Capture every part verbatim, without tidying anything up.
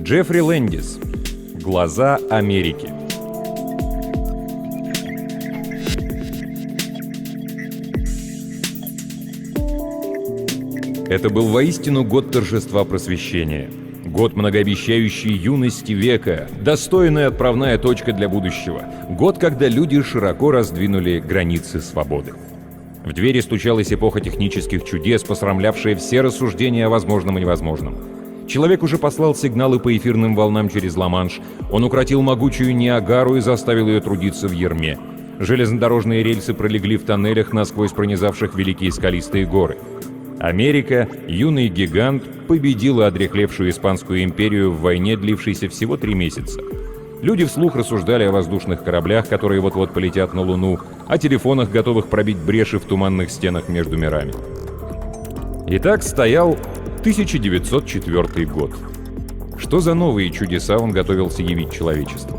Джеффри Лэндис. «Глаза Америки». Это был воистину год торжества просвещения. Год многообещающей юности века, достойная отправная точка для будущего. Год, когда люди широко раздвинули границы свободы. В двери стучалась эпоха технических чудес, посрамлявшая все рассуждения о возможном и невозможном. Человек уже послал сигналы по эфирным волнам через Ла-Манш. Он укротил могучую Ниагару и заставил ее трудиться в ярме. Железнодорожные рельсы пролегли в тоннелях, насквозь пронизавших великие скалистые горы. Америка, юный гигант, победила одряхлевшую Испанскую империю в войне, длившейся всего три месяца. Люди вслух рассуждали о воздушных кораблях, которые вот-вот полетят на Луну, о телефонах, готовых пробить бреши в туманных стенах между мирами. Итак, стоял тысяча девятьсот четвёртый год. Что за новые чудеса он готовился явить человечеству?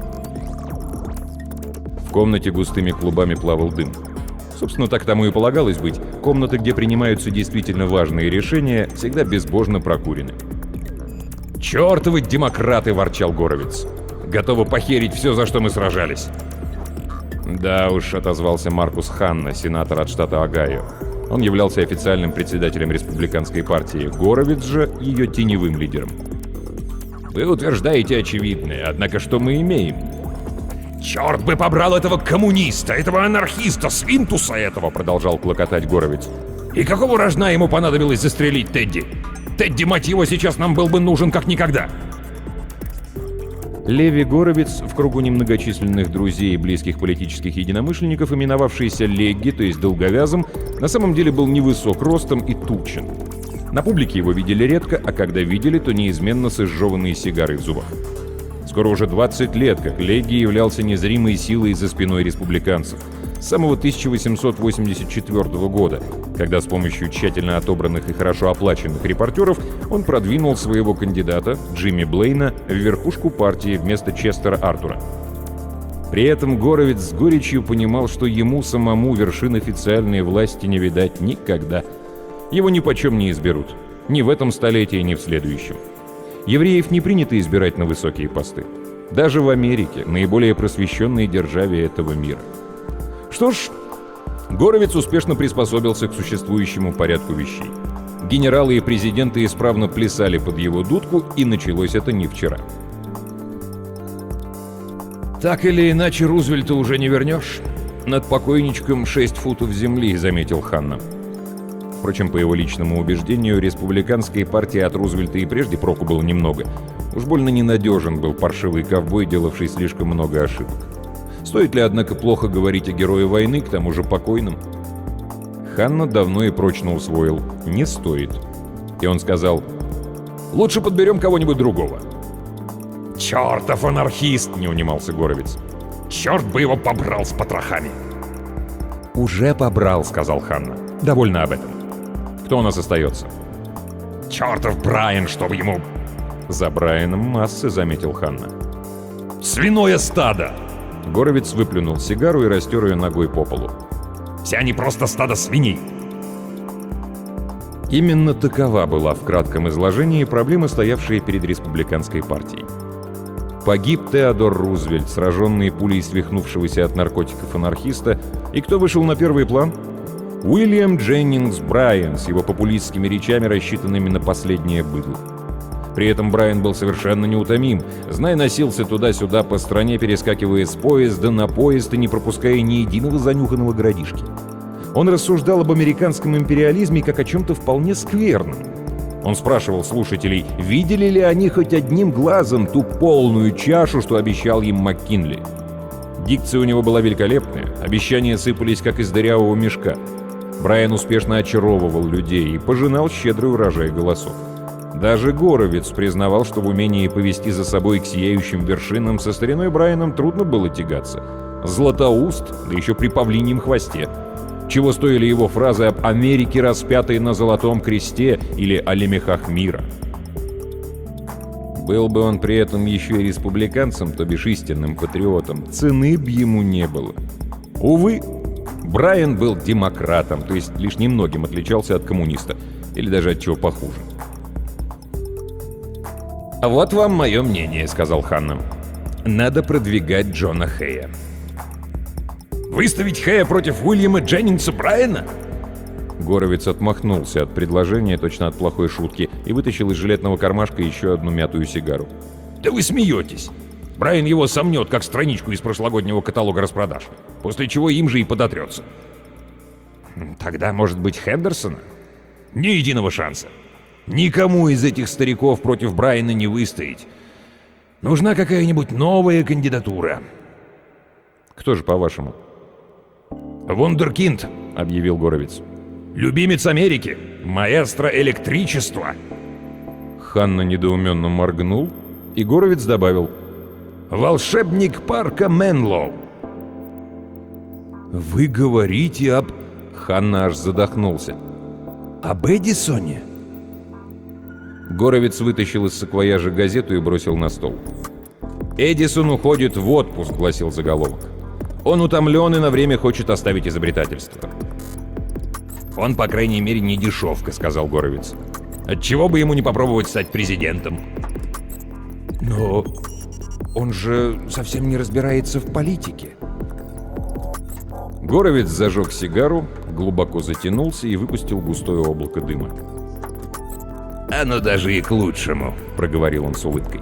В комнате густыми клубами плавал дым. Собственно, так тому и полагалось быть. Комнаты, где принимаются действительно важные решения, всегда безбожно прокурены. «Чёртовы демократы!» — ворчал Горовиц. «Готовы похерить все, за что мы сражались!» «Да уж», — отозвался Маркус Ханна, сенатор от штата Огайо. Он являлся официальным председателем республиканской партии, Горовиц же — ее теневым лидером. «Вы утверждаете очевидное, однако что мы имеем?» «Черт бы побрал этого коммуниста, этого анархиста, свинтуса этого!» — продолжал клокотать Горовиц. «И какого рожна ему понадобилось застрелить Тедди? Тедди, мать его, сейчас нам был бы нужен как никогда!» Леви Горовиц, в кругу немногочисленных друзей и близких политических единомышленников, именовавшийся Легги, то есть долговязым, на самом деле был невысок ростом и тучен. На публике его видели редко, а когда видели, то неизменно с изжеванной сигарой в зубах. Скоро уже двадцать лет, как Легги являлся незримой силой за спиной республиканцев. С самого тысяча восемьсот восемьдесят четвёртого года, когда с помощью тщательно отобранных и хорошо оплаченных репортеров он продвинул своего кандидата, Джимми Блейна, в верхушку партии вместо Честера Артура. При этом Горовиц с горечью понимал, что ему самому вершин официальной власти не видать никогда. Его нипочем не изберут. Ни в этом столетии, ни в следующем. Евреев не принято избирать на высокие посты. Даже в Америке, наиболее просвещенной державе этого мира. Что ж, Горовиц успешно приспособился к существующему порядку вещей. Генералы и президенты исправно плясали под его дудку, и началось это не вчера. «Так или иначе, Рузвельта уже не вернешь. Над покойничком шесть футов земли», — заметил Ханна. Впрочем, по его личному убеждению, республиканской партии от Рузвельта и прежде проку было немного. Уж больно ненадежен был паршивый ковбой, делавший слишком много ошибок. Стоит ли, однако, плохо говорить о герое войны, к тому же покойном? Ханна давно и прочно усвоил: не стоит. И он сказал: «Лучше подберем кого-нибудь другого». «Чертов анархист!» — не унимался Горовиц. «Черт бы его побрал с потрохами!» «Уже побрал», — сказал Ханна. «Довольно об этом. Кто у нас остается?» «Чертов Брайан, чтобы ему...» «За Брайаном массы», — заметил Ханна. «Свиное стадо!» Горовиц выплюнул сигару и растер ее ногой по полу. «Все они просто стадо свиней!» Именно такова была в кратком изложении проблема, стоявшая перед республиканской партией. Погиб Теодор Рузвельт, сраженный пулей свихнувшегося от наркотиков анархиста, и кто вышел на первый план? Уильям Дженнингс Брайан с его популистскими речами, рассчитанными на последнее быдло. При этом Брайан был совершенно неутомим, знай, носился туда-сюда по стране, перескакивая с поезда на поезд и не пропуская ни единого занюханного городишки. Он рассуждал об американском империализме как о чем-то вполне скверном. Он спрашивал слушателей, видели ли они хоть одним глазом ту полную чашу, что обещал им МакКинли. Дикция у него была великолепная, обещания сыпались как из дырявого мешка. Брайан успешно очаровывал людей и пожинал щедрый урожай голосов. Даже Горовиц признавал, что в умении повести за собой к сияющим вершинам со стариной Брайаном трудно было тягаться. Златоуст, да еще при павлиньем хвосте. Чего стоили его фразы об Америке, распятой на золотом кресте, или о лемехах мира. Был бы он при этом еще и республиканцем, то бишь истинным патриотом, цены б ему не было. Увы, Брайан был демократом, то есть лишь немногим отличался от коммуниста, или даже от чего похуже. «А вот вам мое мнение», — сказал Ханна. «Надо продвигать Джона Хэя». «Выставить Хэя против Уильяма Дженнингса Брайана?» Горовиц отмахнулся от предложения, точно от плохой шутки, и вытащил из жилетного кармашка еще одну мятую сигару. «Да вы смеетесь! Брайан его сомнет, как страничку из прошлогоднего каталога распродаж, после чего им же и подотрется». «Тогда, может быть, Хендерсона?» «Ни единого шанса. Никому из этих стариков против Брайана не выстоять. Нужна какая-нибудь новая кандидатура». «Кто же, по-вашему?» «Вундеркинд», — объявил Горовиц. «Любимец Америки, маэстро электричества». Ханна недоуменно моргнул, и Горовиц добавил: «Волшебник парка Менлоу». «Вы говорите об...» Ханна аж задохнулся. «Об Эдисоне?» Горовиц вытащил из саквояжа газету и бросил на стол. «Эдисон уходит в отпуск», — гласил заголовок. «Он утомлен и на время хочет оставить изобретательство». «Он, по крайней мере, не дешевка», — сказал Горовиц. «Отчего бы ему не попробовать стать президентом?» «Но он же совсем не разбирается в политике». Горовиц зажег сигару, глубоко затянулся и выпустил густое облако дыма. «Оно даже и к лучшему», — проговорил он с улыбкой.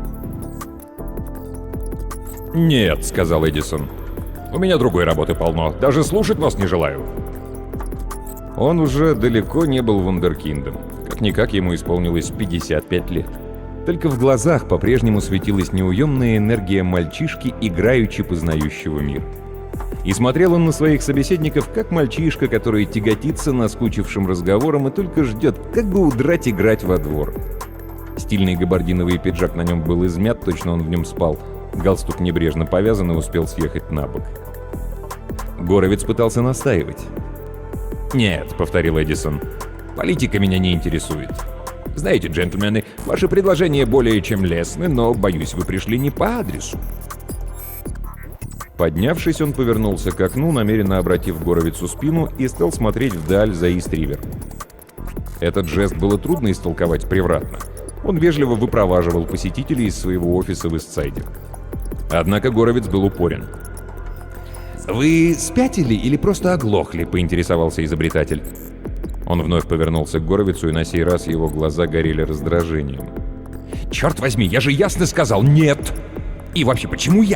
«Нет», — сказал Эдисон. «У меня другой работы полно. Даже слушать вас не желаю». Он уже далеко не был вундеркиндом. Как-никак ему исполнилось пятьдесят пять лет. Только в глазах по-прежнему светилась неуемная энергия мальчишки, играючи познающего мир. И смотрел он на своих собеседников, как мальчишка, который тяготится наскучившим разговором и только ждет, как бы удрать играть во двор. Стильный габардиновый пиджак на нем был измят, точно он в нем спал. Галстук небрежно повязан и успел съехать на бок. Горовиц пытался настаивать. «Нет», — повторил Эдисон, — «политика меня не интересует. Знаете, джентльмены, ваши предложения более чем лестны, но, боюсь, вы пришли не по адресу». Поднявшись, он повернулся к окну, намеренно обратив Горовицу спину, и стал смотреть вдаль за Ист-Ривер. Этот жест было трудно истолковать превратно. Он вежливо выпроваживал посетителей из своего офиса в Истсайде. Однако Горовиц был упорен. «Вы спятили или просто оглохли?» — поинтересовался изобретатель. Он вновь повернулся к Горовицу, и на сей раз его глаза горели раздражением. «Черт возьми, я же ясно сказал «нет!» И вообще, почему я?»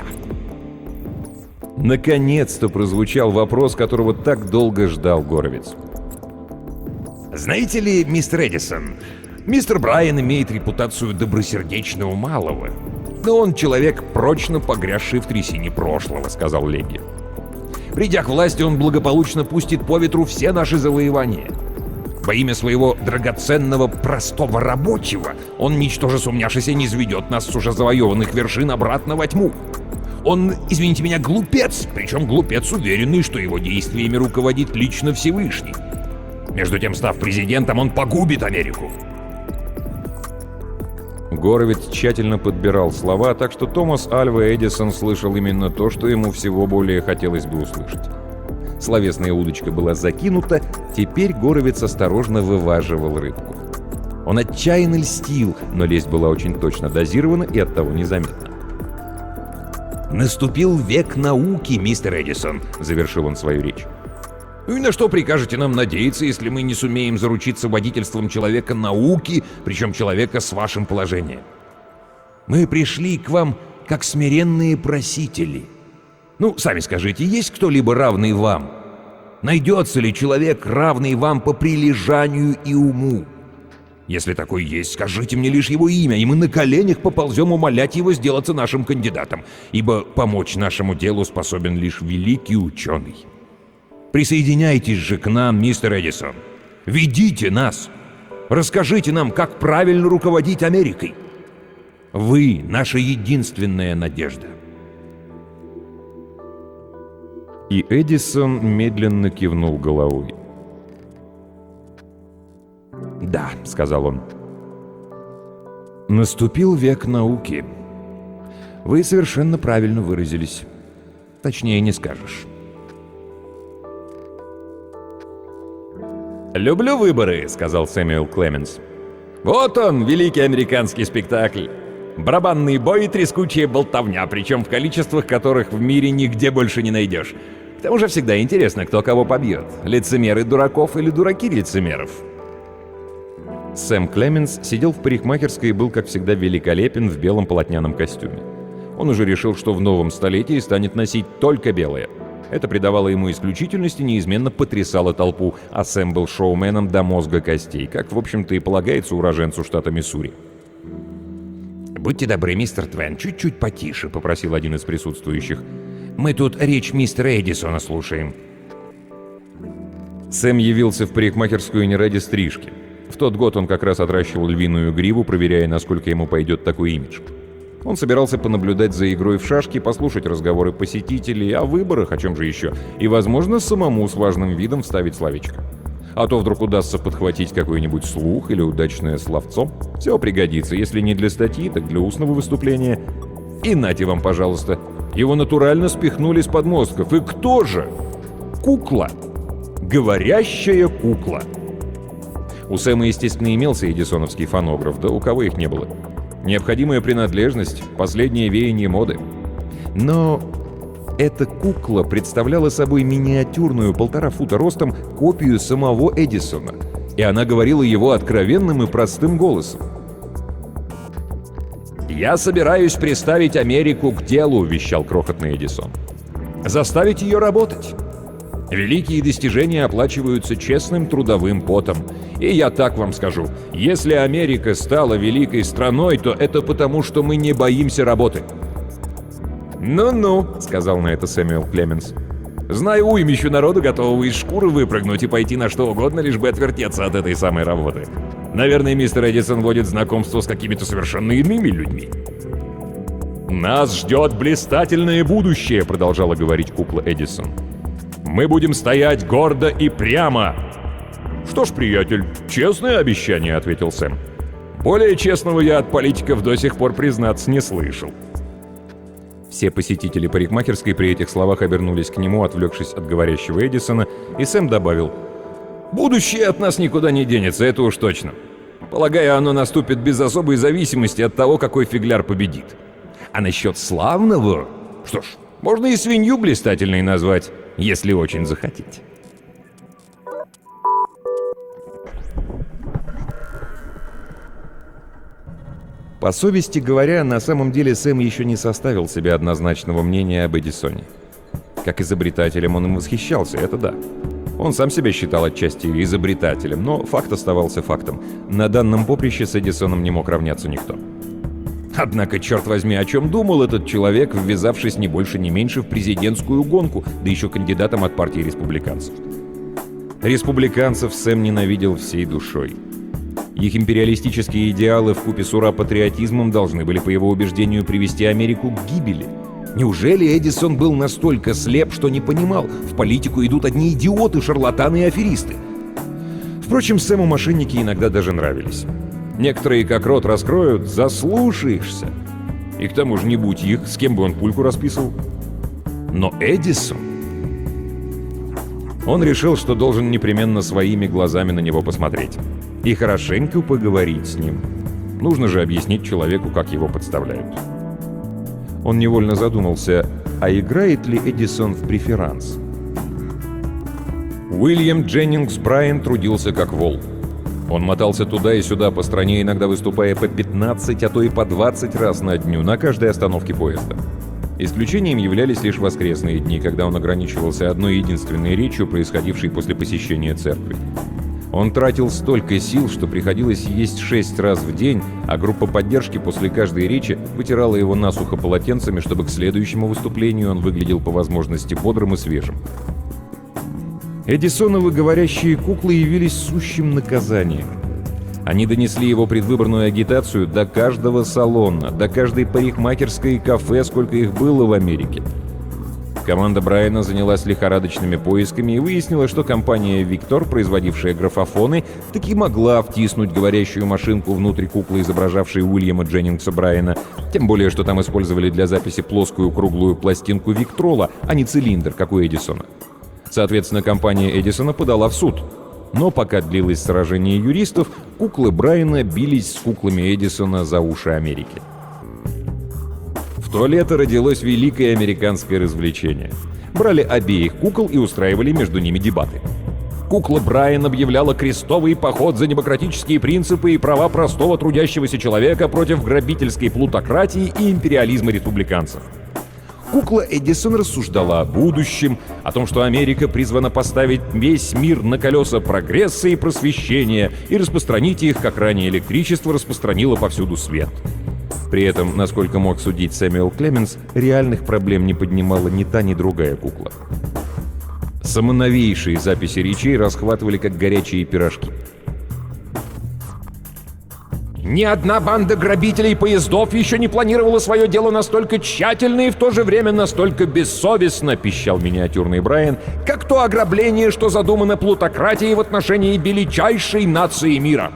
Наконец-то прозвучал вопрос, которого так долго ждал Горовиц. «Знаете ли, мистер Эдисон, мистер Брайан имеет репутацию добросердечного малого, но он человек, прочно погрязший в трясине прошлого», — сказал Легги. «Придя к власти, он благополучно пустит по ветру все наши завоевания. Во имя своего драгоценного простого рабочего он, ничтоже сумняшися, не низведет нас с уже завоеванных вершин обратно во тьму. Он, извините меня, глупец, причем глупец уверенный, что его действиями руководит лично Всевышний. Между тем, став президентом, он погубит Америку». Горовиц тщательно подбирал слова, так что Томас Альва Эдисон слышал именно то, что ему всего более хотелось бы услышать. Словесная удочка была закинута, теперь Горовиц осторожно вываживал рыбку. Он отчаянно льстил, но лесть была очень точно дозирована и оттого незаметна. «Наступил век науки, мистер Эдисон», — завершил он свою речь. «Ну и на что прикажете нам надеяться, если мы не сумеем заручиться водительством человека науки, причем человека с вашим положением? Мы пришли к вам как смиренные просители. Ну, сами скажите, есть кто-либо равный вам? Найдется ли человек, равный вам по прилежанию и уму? Если такой есть, скажите мне лишь его имя, и мы на коленях поползем умолять его сделаться нашим кандидатом, ибо помочь нашему делу способен лишь великий ученый. Присоединяйтесь же к нам, мистер Эдисон. Ведите нас. Расскажите нам, как правильно руководить Америкой. Вы — наша единственная надежда». И Эдисон медленно кивнул головой. «Да», — сказал он. «Наступил век науки. Вы совершенно правильно выразились. Точнее не скажешь». «Люблю выборы», — сказал Сэмюэл Клеменс. Вот он, великий американский спектакль. Барабанный бой и трескучая болтовня, причем в количествах, которых в мире нигде больше не найдешь. К тому же всегда интересно, кто кого побьет. Лицемеры дураков или дураки лицемеров. Сэм Клеменс сидел в парикмахерской и был, как всегда, великолепен в белом полотняном костюме. Он уже решил, что в новом столетии станет носить только белое. Это придавало ему исключительность и неизменно потрясало толпу, а Сэм был шоуменом до мозга костей, как, в общем-то, и полагается уроженцу штата Миссури. «Будьте добры, мистер Твен, чуть-чуть потише», — попросил один из присутствующих. «Мы тут речь мистера Эдисона слушаем». Сэм явился в парикмахерскую не ради стрижки. В тот год он как раз отращивал львиную гриву, проверяя, насколько ему пойдет такой имидж. Он собирался понаблюдать за игрой в шашки, послушать разговоры посетителей о выборах, о чем же еще, и, возможно, самому с важным видом вставить словечко. А то вдруг удастся подхватить какой-нибудь слух или удачное словцо. Все пригодится, если не для статьи, так для устного выступления. И нате вам, пожалуйста. Его натурально спихнули с подмостков. И кто же? Кукла. Говорящая кукла. У Сэма, естественно, имелся эдисоновский фонограф, да у кого их не было. Необходимая принадлежность, последнее веяние моды. Но эта кукла представляла собой миниатюрную, полтора фута ростом, копию самого Эдисона. И она говорила его откровенным и простым голосом. «Я собираюсь приставить Америку к делу», — вещал крохотный Эдисон. «Заставить ее работать. Великие достижения оплачиваются честным трудовым потом. И я так вам скажу, если Америка стала великой страной, то это потому, что мы не боимся работы». «Ну-ну», — сказал на это Сэмюэл Клеменс. «Знаю уймищу народу, готового из шкуры выпрыгнуть и пойти на что угодно, лишь бы отвертеться от этой самой работы. Наверное, мистер Эдисон водит знакомство с какими-то совершенно иными людьми». «Нас ждет блистательное будущее», — продолжала говорить кукла Эдисон. «Мы будем стоять гордо и прямо». «Что ж, приятель, честное обещание», — ответил Сэм. «Более честного я от политиков до сих пор, признаться, не слышал». Все посетители парикмахерской при этих словах обернулись к нему, отвлекшись от говорящего Эдисона, и Сэм добавил: «Будущее от нас никуда не денется, это уж точно. Полагаю, оно наступит без особой зависимости от того, какой фигляр победит. А насчет славного... Что ж, можно и свинью блистательной назвать, если очень захотите». По совести говоря, на самом деле Сэм еще не составил себе однозначного мнения об Эдисоне. Как изобретателем он им восхищался, это да. Он сам себя считал отчасти изобретателем, но факт оставался фактом. На данном поприще с Эдисоном не мог равняться никто. Однако, черт возьми, о чем думал этот человек, ввязавшись не больше, ни меньше в президентскую гонку, да еще кандидатом от партии республиканцев. Республиканцев Сэм ненавидел всей душой. Их империалистические идеалы вкупе с ура-патриотизмом должны были, по его убеждению, привести Америку к гибели. Неужели Эдисон был настолько слеп, что не понимал, в политику идут одни идиоты, шарлатаны и аферисты? Впрочем, Сэму мошенники иногда даже нравились. Некоторые, как рот раскроют, заслушаешься. И к тому же, не будь их, с кем бы он пульку расписывал. Но Эдисон... Он решил, что должен непременно своими глазами на него посмотреть. И хорошенько поговорить с ним. Нужно же объяснить человеку, как его подставляют. Он невольно задумался, а играет ли Эдисон в преферанс? Уильям Дженнингс Брайан трудился как вол. Он мотался туда и сюда по стране, иногда выступая по пятнадцать, а то и по двадцать раз на дню на каждой остановке поезда. Исключением являлись лишь воскресные дни, когда он ограничивался одной единственной речью, происходившей после посещения церкви. Он тратил столько сил, что приходилось есть шесть раз в день, а группа поддержки после каждой речи вытирала его насухо полотенцами, чтобы к следующему выступлению он выглядел по возможности бодрым и свежим. Эдисоновы говорящие куклы явились сущим наказанием. Они донесли его предвыборную агитацию до каждого салона, до каждой парикмахерской и кафе, сколько их было в Америке. Команда Брайана занялась лихорадочными поисками и выяснила, что компания «Виктор», производившая графофоны, таки могла втиснуть говорящую машинку внутрь куклы, изображавшей Уильяма Дженнингса Брайана, тем более, что там использовали для записи плоскую круглую пластинку Виктрола, а не цилиндр, как у Эдисона. Соответственно, компания Эдисона подала в суд. Но пока длилось сражение юристов, куклы Брайана бились с куклами Эдисона за уши Америки. В то лето родилось великое американское развлечение. Брали обеих кукол и устраивали между ними дебаты. Кукла Брайан объявляла крестовый поход за демократические принципы и права простого трудящегося человека против грабительской плутократии и империализма республиканцев. Кукла Эдисон рассуждала о будущем, о том, что Америка призвана поставить весь мир на колеса прогресса и просвещения и распространить их, как ранее электричество распространило повсюду свет. При этом, насколько мог судить Сэмюэл Клеменс, реальных проблем не поднимала ни та, ни другая кукла. Самоновейшие записи речей расхватывали как горячие пирожки. Ни одна банда грабителей поездов еще не планировала свое дело настолько тщательно и в то же время настолько бессовестно, пищал миниатюрный Брайан, как то ограбление, что задумано плутократией в отношении величайшей нации мира.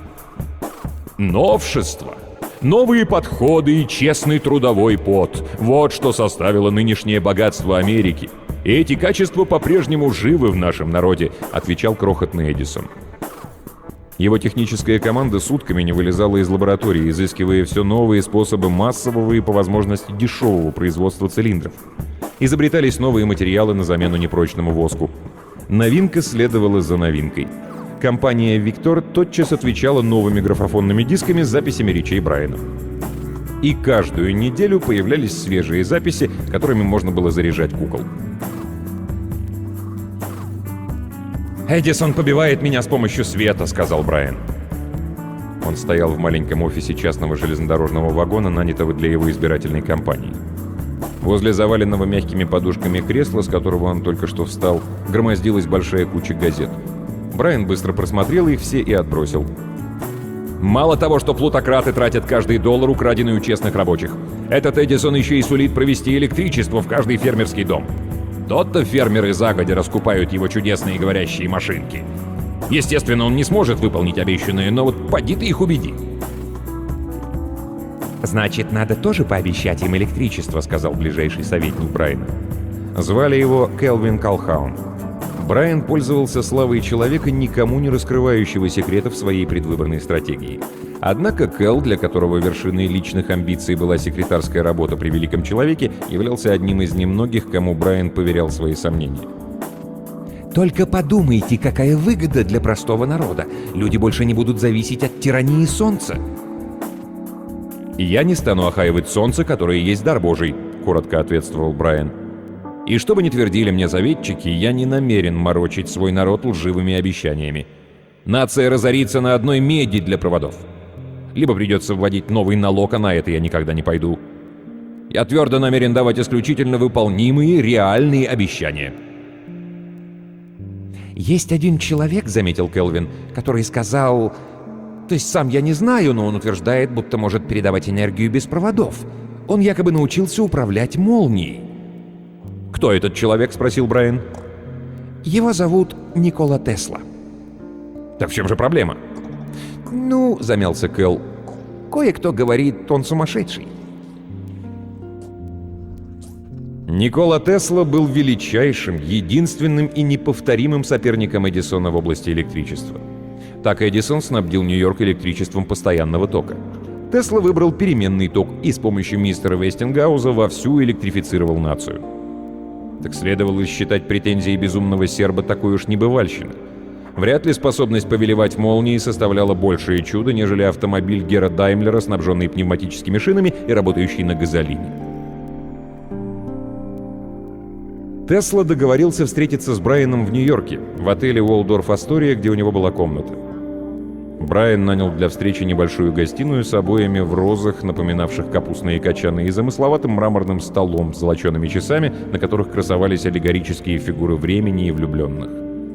Новшество, новые подходы и честный трудовой пот — вот что составило нынешнее богатство Америки. И эти качества по-прежнему живы в нашем народе, отвечал крохотный Эдисон. Его техническая команда сутками не вылезала из лаборатории, изыскивая все новые способы массового и, по возможности, дешевого производства цилиндров. Изобретались новые материалы на замену непрочному воску. Новинка следовала за новинкой. Компания «Виктор» тотчас отвечала новыми графофонными дисками с записями речей Брайана. И каждую неделю появлялись свежие записи, которыми можно было заряжать кукол. «Эдисон побивает меня с помощью света», — сказал Брайан. Он стоял в маленьком офисе частного железнодорожного вагона, нанятого для его избирательной кампании. Возле заваленного мягкими подушками кресла, с которого он только что встал, громоздилась большая куча газет. Брайан быстро просмотрел их все и отбросил. «Мало того, что плутократы тратят каждый доллар, украденный у честных рабочих, этот Эдисон еще и сулит провести электричество в каждый фермерский дом. Тот-то фермеры загодя раскупают его чудесные говорящие машинки. Естественно, он не сможет выполнить обещанное, но вот поди ты их убеди». «Значит, надо тоже пообещать им электричество», — сказал ближайший советник Брайана. Звали его Келвин Колхаун. Брайан пользовался славой человека, никому не раскрывающего секретов своей предвыборной стратегии. Однако Кэл, для которого вершиной личных амбиций была секретарская работа при великом человеке, являлся одним из немногих, кому Брайан поверял свои сомнения. «Только подумайте, какая выгода для простого народа. Люди больше не будут зависеть от тирании солнца». «Я не стану охаивать солнце, которое есть дар Божий», — коротко ответствовал Брайан. «И что бы ни твердили мне советчики, я не намерен морочить свой народ лживыми обещаниями. Нация разорится на одной меди для проводов. Либо придется вводить новый налог, а на это я никогда не пойду. Я твердо намерен давать исключительно выполнимые, реальные обещания». «Есть один человек, — заметил Келвин, — который сказал... То есть сам я не знаю, но он утверждает, будто может передавать энергию без проводов. Он якобы научился управлять молнией». «Кто этот человек?» — спросил Брайан. «Его зовут Никола Тесла». «Так в чем же проблема?» «Ну, — замялся Кэл, — кое-кто говорит, он сумасшедший». Никола Тесла был величайшим, единственным и неповторимым соперником Эдисона в области электричества. Так Эдисон снабдил Нью-Йорк электричеством постоянного тока. Тесла выбрал переменный ток и с помощью мистера Вестингауза вовсю электрифицировал нацию. Так следовало считать претензии безумного серба такой уж небывальщиной. Вряд ли способность повелевать молнией составляла большее чудо, нежели автомобиль Гера Даймлера, снабженный пневматическими шинами и работающий на газолине. Тесла договорился встретиться с Брайаном в Нью-Йорке, в отеле Уолдорф Астория, где у него была комната. Брайан нанял для встречи небольшую гостиную с обоями в розах, напоминавших капустные качаны, и замысловатым мраморным столом с золочеными часами, на которых красовались аллегорические фигуры времени и влюбленных.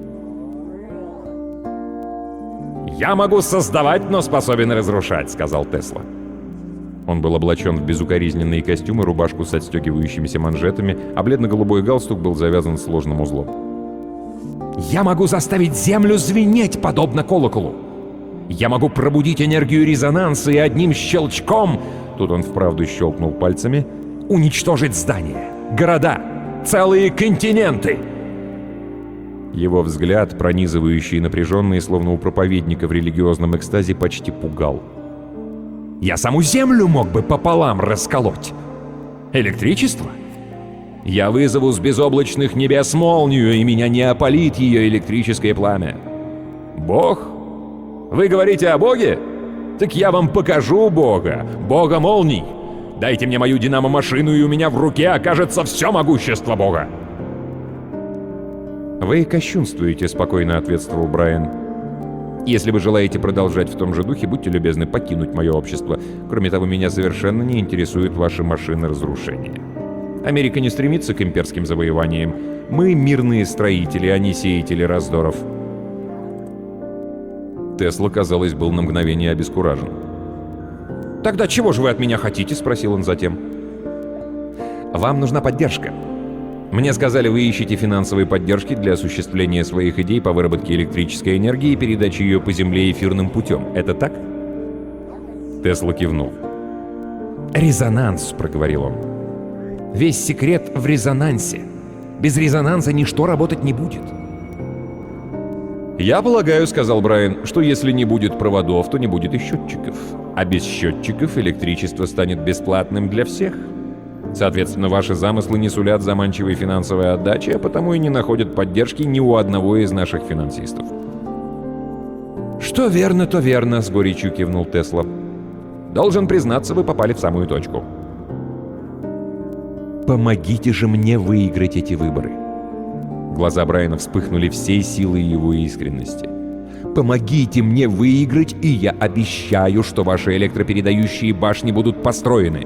«Я могу создавать, но способен разрушать», — сказал Тесла. Он был облачен в безукоризненные костюмы, рубашку с отстегивающимися манжетами, а бледно-голубой галстук был завязан сложным узлом. «Я могу заставить Землю звенеть, подобно колоколу. Я могу пробудить энергию резонанса и одним щелчком...» Тут он вправду щелкнул пальцами. «Уничтожить здания, города, целые континенты!» Его взгляд, пронизывающий, напряженный, словно у проповедника в религиозном экстазе, почти пугал. «Я саму Землю мог бы пополам расколоть. Электричество? Я вызову с безоблачных небес молнию, и меня не опалит ее электрическое пламя. Бог? Вы говорите о Боге? Так я вам покажу Бога, Бога молний. Дайте мне мою динамо-машину, и у меня в руке окажется все могущество Бога». «Вы кощунствуете», — спокойно ответствовал Брайан. «Если вы желаете продолжать в том же духе, будьте любезны покинуть мое общество. Кроме того, меня совершенно не интересуют ваши машины разрушения. Америка не стремится к имперским завоеваниям. Мы мирные строители, а не сеятели раздоров». Тесла, казалось, был на мгновение обескуражен. «Тогда чего же вы от меня хотите?» — спросил он затем. «Вам нужна поддержка. Мне сказали, вы ищете финансовой поддержки для осуществления своих идей по выработке электрической энергии и передаче ее по Земле эфирным путем. Это так?» Тесла кивнул. «Резонанс», — проговорил он. «Весь секрет в резонансе. Без резонанса ничто работать не будет». «Я полагаю, — сказал Брайан, — что если не будет проводов, то не будет и счетчиков. А без счетчиков электричество станет бесплатным для всех. Соответственно, ваши замыслы не сулят заманчивой финансовой отдачи, а потому и не находят поддержки ни у одного из наших финансистов». «Что верно, то верно», — с горечью кивнул Тесла. «Должен признаться, вы попали в самую точку». «Помогите же мне выиграть эти выборы». Глаза Брайана вспыхнули всей силой его искренности. «Помогите мне выиграть, и я обещаю, что ваши электропередающие башни будут построены».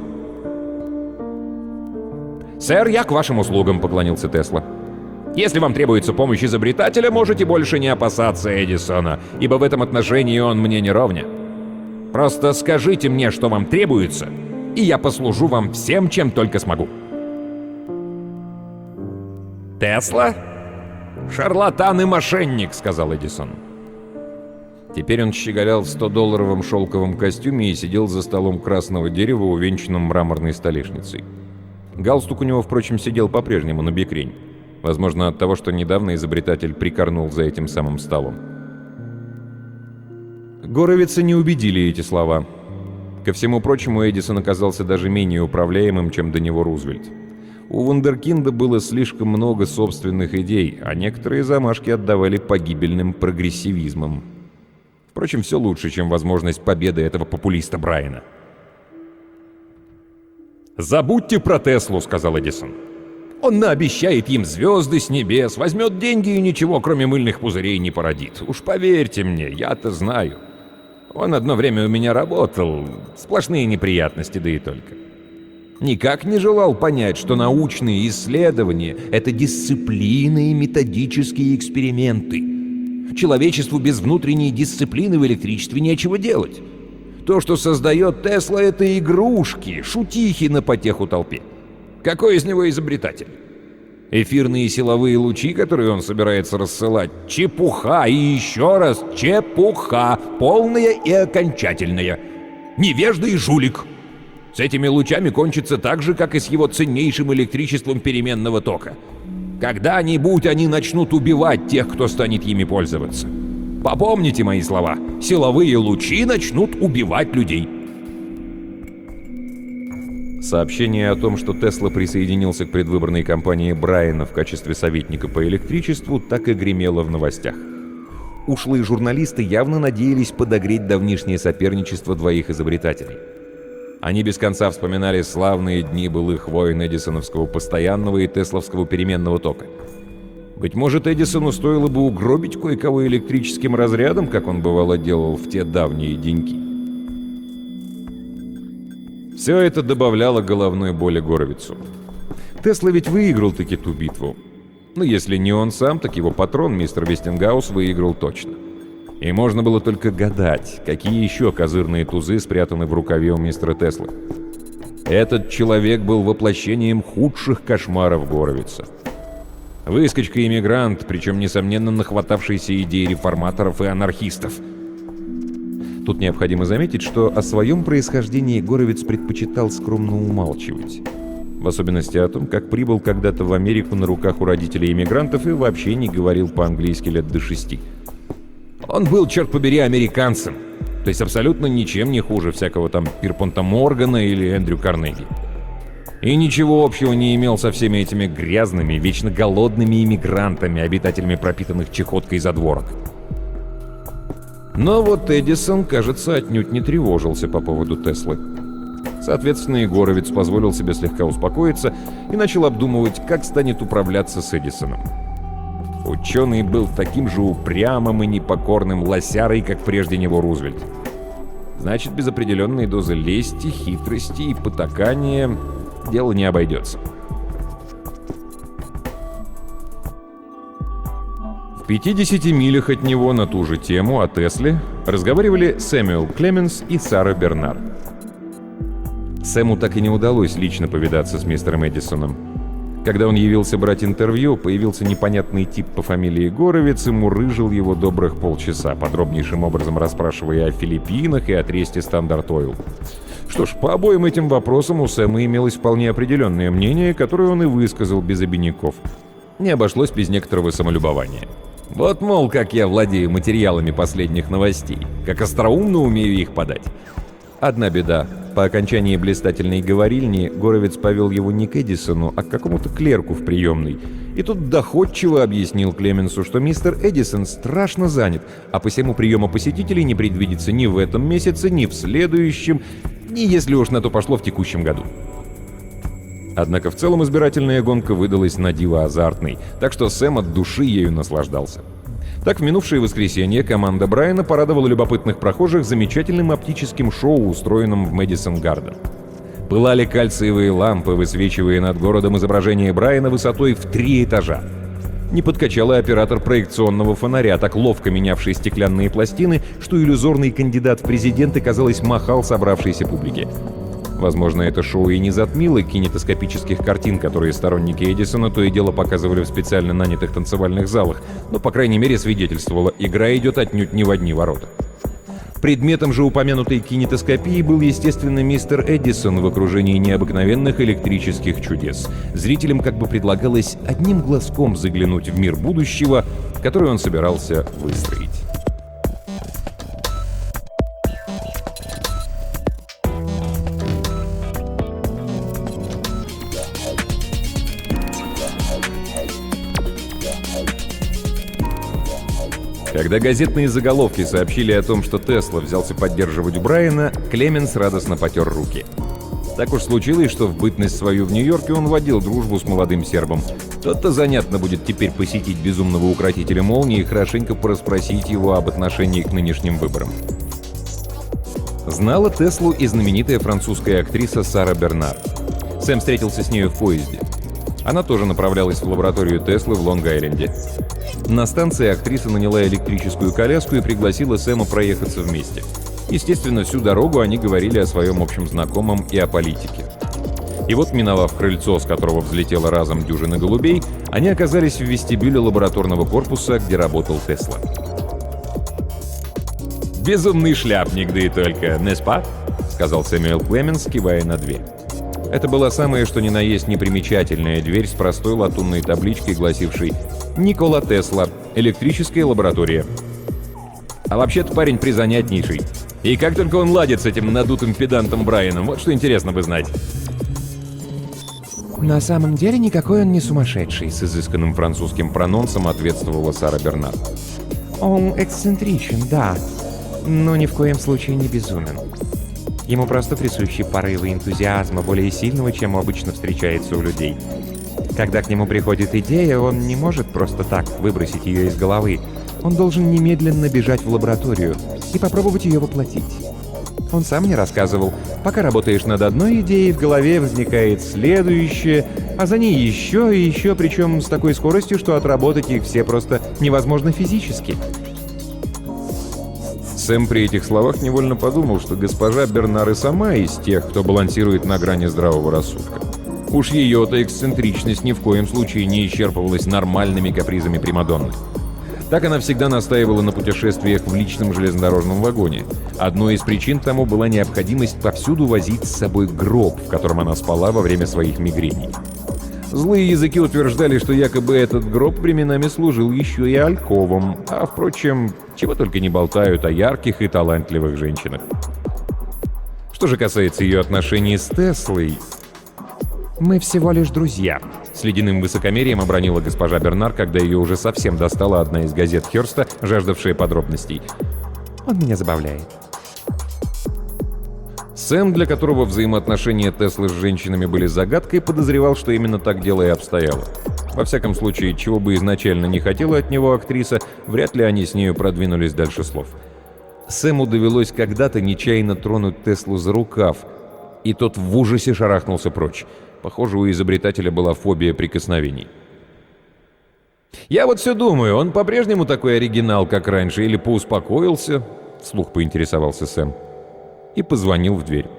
«Сэр, я к вашим услугам», — поклонился Тесла. «Если вам требуется помощь изобретателя, можете больше не опасаться Эдисона, ибо в этом отношении он мне не ровня. Просто скажите мне, что вам требуется, и я послужу вам всем, чем только смогу». «Тесла? Шарлатан и мошенник», — сказал Эдисон. Теперь он щеголял в стодолларовом шелковом костюме и сидел за столом красного дерева, увенчанным мраморной столешницей. Галстук у него, впрочем, сидел по-прежнему на бекрень. Возможно, от того, что недавно изобретатель прикорнул за этим самым столом. Горовица не убедили эти слова. Ко всему прочему, Эдисон оказался даже менее управляемым, чем до него Рузвельт. У вундеркинда было слишком много собственных идей, а некоторые замашки отдавали погибельным прогрессивизмом. Впрочем, все лучше, чем возможность победы этого популиста Брайана. «Забудьте про Теслу», — сказал Эдисон. «Он наобещает им звезды с небес, возьмет деньги и ничего, кроме мыльных пузырей, не породит. Уж поверьте мне, я-то знаю. Он одно время у меня работал, сплошные неприятности, да и только. Никак не желал понять, что научные исследования — это дисциплины и методические эксперименты. Человечеству без внутренней дисциплины в электричестве нечего делать. То, что создает Тесла, — это игрушки, шутихи на потеху толпе. Какой из него изобретатель? Эфирные силовые лучи, которые он собирается рассылать, чепуха и еще раз чепуха, полная и окончательная. Невежда и жулик. С этими лучами кончится так же, как и с его ценнейшим электричеством переменного тока. Когда-нибудь они начнут убивать тех, кто станет ими пользоваться. Попомните мои слова. Силовые лучи начнут убивать людей. Сообщение о том, что Тесла присоединился к предвыборной кампании Брайана в качестве советника по электричеству, так и гремело в новостях. Ушлые журналисты явно надеялись подогреть давнишнее соперничество двоих изобретателей. Они без конца вспоминали славные дни былых войн эдисоновского постоянного и тесловского переменного тока. Быть может, Эдисону стоило бы угробить кое-кого электрическим разрядом, как он бывало делал в те давние деньки. Все это добавляло головной боли Горовицу. Тесла ведь выиграл-таки ту битву. Ну, если не он сам, так его патрон, мистер Вестингаус, выиграл точно. И можно было только гадать, какие еще козырные тузы спрятаны в рукаве у мистера Теслы. Этот человек был воплощением худших кошмаров Горовица. Выскочка-иммигрант, причем, несомненно, нахватавшийся идей реформаторов и анархистов. Тут необходимо заметить, что о своем происхождении Горовиц предпочитал скромно умалчивать. В особенности о том, как прибыл когда-то в Америку на руках у родителей иммигрантов и вообще не говорил по-английски лет до шести. Он был, черт побери, американцем. То есть абсолютно ничем не хуже всякого там Пирпонта Моргана или Эндрю Карнеги. И ничего общего не имел со всеми этими грязными, вечно голодными иммигрантами, обитателями пропитанных чехоткой задворок. Но вот Эдисон, кажется, отнюдь не тревожился по поводу Теслы. Соответственно, Егоровец позволил себе слегка успокоиться и начал обдумывать, как станет управляться с Эдисоном. Ученый был таким же упрямым и непокорным лосярой, как прежде него Рузвельт. Значит, без определенной дозы лести, хитрости и потакания дело не обойдется. В пятидесяти милях от него на ту же тему о Тесле разговаривали Сэмюэл Клеменс и Сара Бернар. Сэму так и не удалось лично повидаться с мистером Эдисоном. Когда он явился брать интервью, появился непонятный тип по фамилии Горовец и мурыжил его добрых полчаса, подробнейшим образом расспрашивая о Филиппинах и о тресте Стандарт Ойл. Что ж, по обоим этим вопросам у Сэма имелось вполне определенное мнение, которое он и высказал без обиняков. Не обошлось без некоторого самолюбования. Вот, мол, как я владею материалами последних новостей, как остроумно умею их подать. Одна беда. По окончании блистательной говорильни Горовец повел его не к Эдисону, а к какому-то клерку в приемной. И тут доходчиво объяснил Клеменсу, что мистер Эдисон страшно занят, а посему приема посетителей не предвидится ни в этом месяце, ни в следующем, ни, если уж на то пошло, в текущем году. Однако в целом избирательная гонка выдалась на диво азартной, так что Сэм от души ею наслаждался. Так, в минувшее воскресенье команда Брайана порадовала любопытных прохожих замечательным оптическим шоу, устроенным в Мэдисон Гарден. Пылали кальциевые лампы, высвечивая над городом изображение Брайана высотой в три этажа. Не подкачал и оператор проекционного фонаря, так ловко менявший стеклянные пластины, что иллюзорный кандидат в президенты, казалось, махал собравшейся публике. Возможно, это шоу и не затмило кинетоскопических картин, которые сторонники Эдисона то и дело показывали в специально нанятых танцевальных залах, но, по крайней мере, свидетельствовало, игра идет отнюдь не в одни ворота. Предметом же упомянутой кинетоскопии был, естественно, мистер Эдисон в окружении необыкновенных электрических чудес. Зрителям как бы предлагалось одним глазком заглянуть в мир будущего, который он собирался выстроить. Когда газетные заголовки сообщили о том, что Тесла взялся поддерживать Брайана, Клеменс радостно потер руки. Так уж случилось, что в бытность свою в Нью-Йорке он водил дружбу с молодым сербом. Тот-то занятно будет теперь посетить безумного укротителя молнии и хорошенько порасспросить его об отношении к нынешним выборам. Знала Теслу и знаменитая французская актриса Сара Бернар. Сэм встретился с нею в поезде. Она тоже направлялась в лабораторию Теслы в Лонг-Айленде. На станции актриса наняла электрическую коляску и пригласила Сэма проехаться вместе. Естественно, всю дорогу они говорили о своем общем знакомом и о политике. И вот, миновав крыльцо, с которого взлетела разом дюжина голубей, они оказались в вестибюле лабораторного корпуса, где работал Тесла. «Безумный шляпник, да и только, не спа?» — сказал Сэмюэл Клеменс, кивая на дверь. Это была самая что ни на есть непримечательная дверь с простой латунной табличкой, гласившей «Никола Тесла. Электрическая лаборатория». А вообще-то парень призанятнейший. И как только он ладит с этим надутым педантом Брайаном, вот что интересно бы знать. На самом деле никакой он не сумасшедший. С изысканным французским прононсом ответствовала Сара Бернар. Он эксцентричен, да, но ни в коем случае не безумен. Ему просто присущи порывы энтузиазма, более сильного, чем обычно встречается у людей. Когда к нему приходит идея, он не может просто так выбросить ее из головы. Он должен немедленно бежать в лабораторию и попробовать ее воплотить. Он сам мне рассказывал, пока работаешь над одной идеей, в голове возникает следующее, а за ней еще и еще, причем с такой скоростью, что отработать их все просто невозможно физически. Сэм при этих словах невольно подумал, что госпожа Бернар и сама из тех, кто балансирует на грани здравого рассудка. Уж ее-то эксцентричность ни в коем случае не исчерпывалась нормальными капризами примадонны. Так она всегда настаивала на путешествиях в личном железнодорожном вагоне. Одной из причин тому была необходимость повсюду возить с собой гроб, в котором она спала во время своих мигрений. Злые языки утверждали, что якобы этот гроб временами служил еще и альковом, а, впрочем, чего только не болтают о ярких и талантливых женщинах. Что же касается ее отношений с Теслой... Мы всего лишь друзья. С ледяным высокомерием обронила госпожа Бернар, когда ее уже совсем достала одна из газет Хёрста, жаждавшая подробностей. Он меня забавляет. Сэм, для которого взаимоотношения Теслы с женщинами были загадкой, подозревал, что именно так дело и обстояло. Во всяком случае, чего бы изначально не хотела от него актриса, вряд ли они с нею продвинулись дальше слов. Сэму довелось когда-то нечаянно тронуть Теслу за рукав, и тот в ужасе шарахнулся прочь. Похоже, у изобретателя была фобия прикосновений. «Я вот все думаю, он по-прежнему такой оригинал, как раньше, или поуспокоился?» — вслух поинтересовался Сэм. И позвонил в дверь.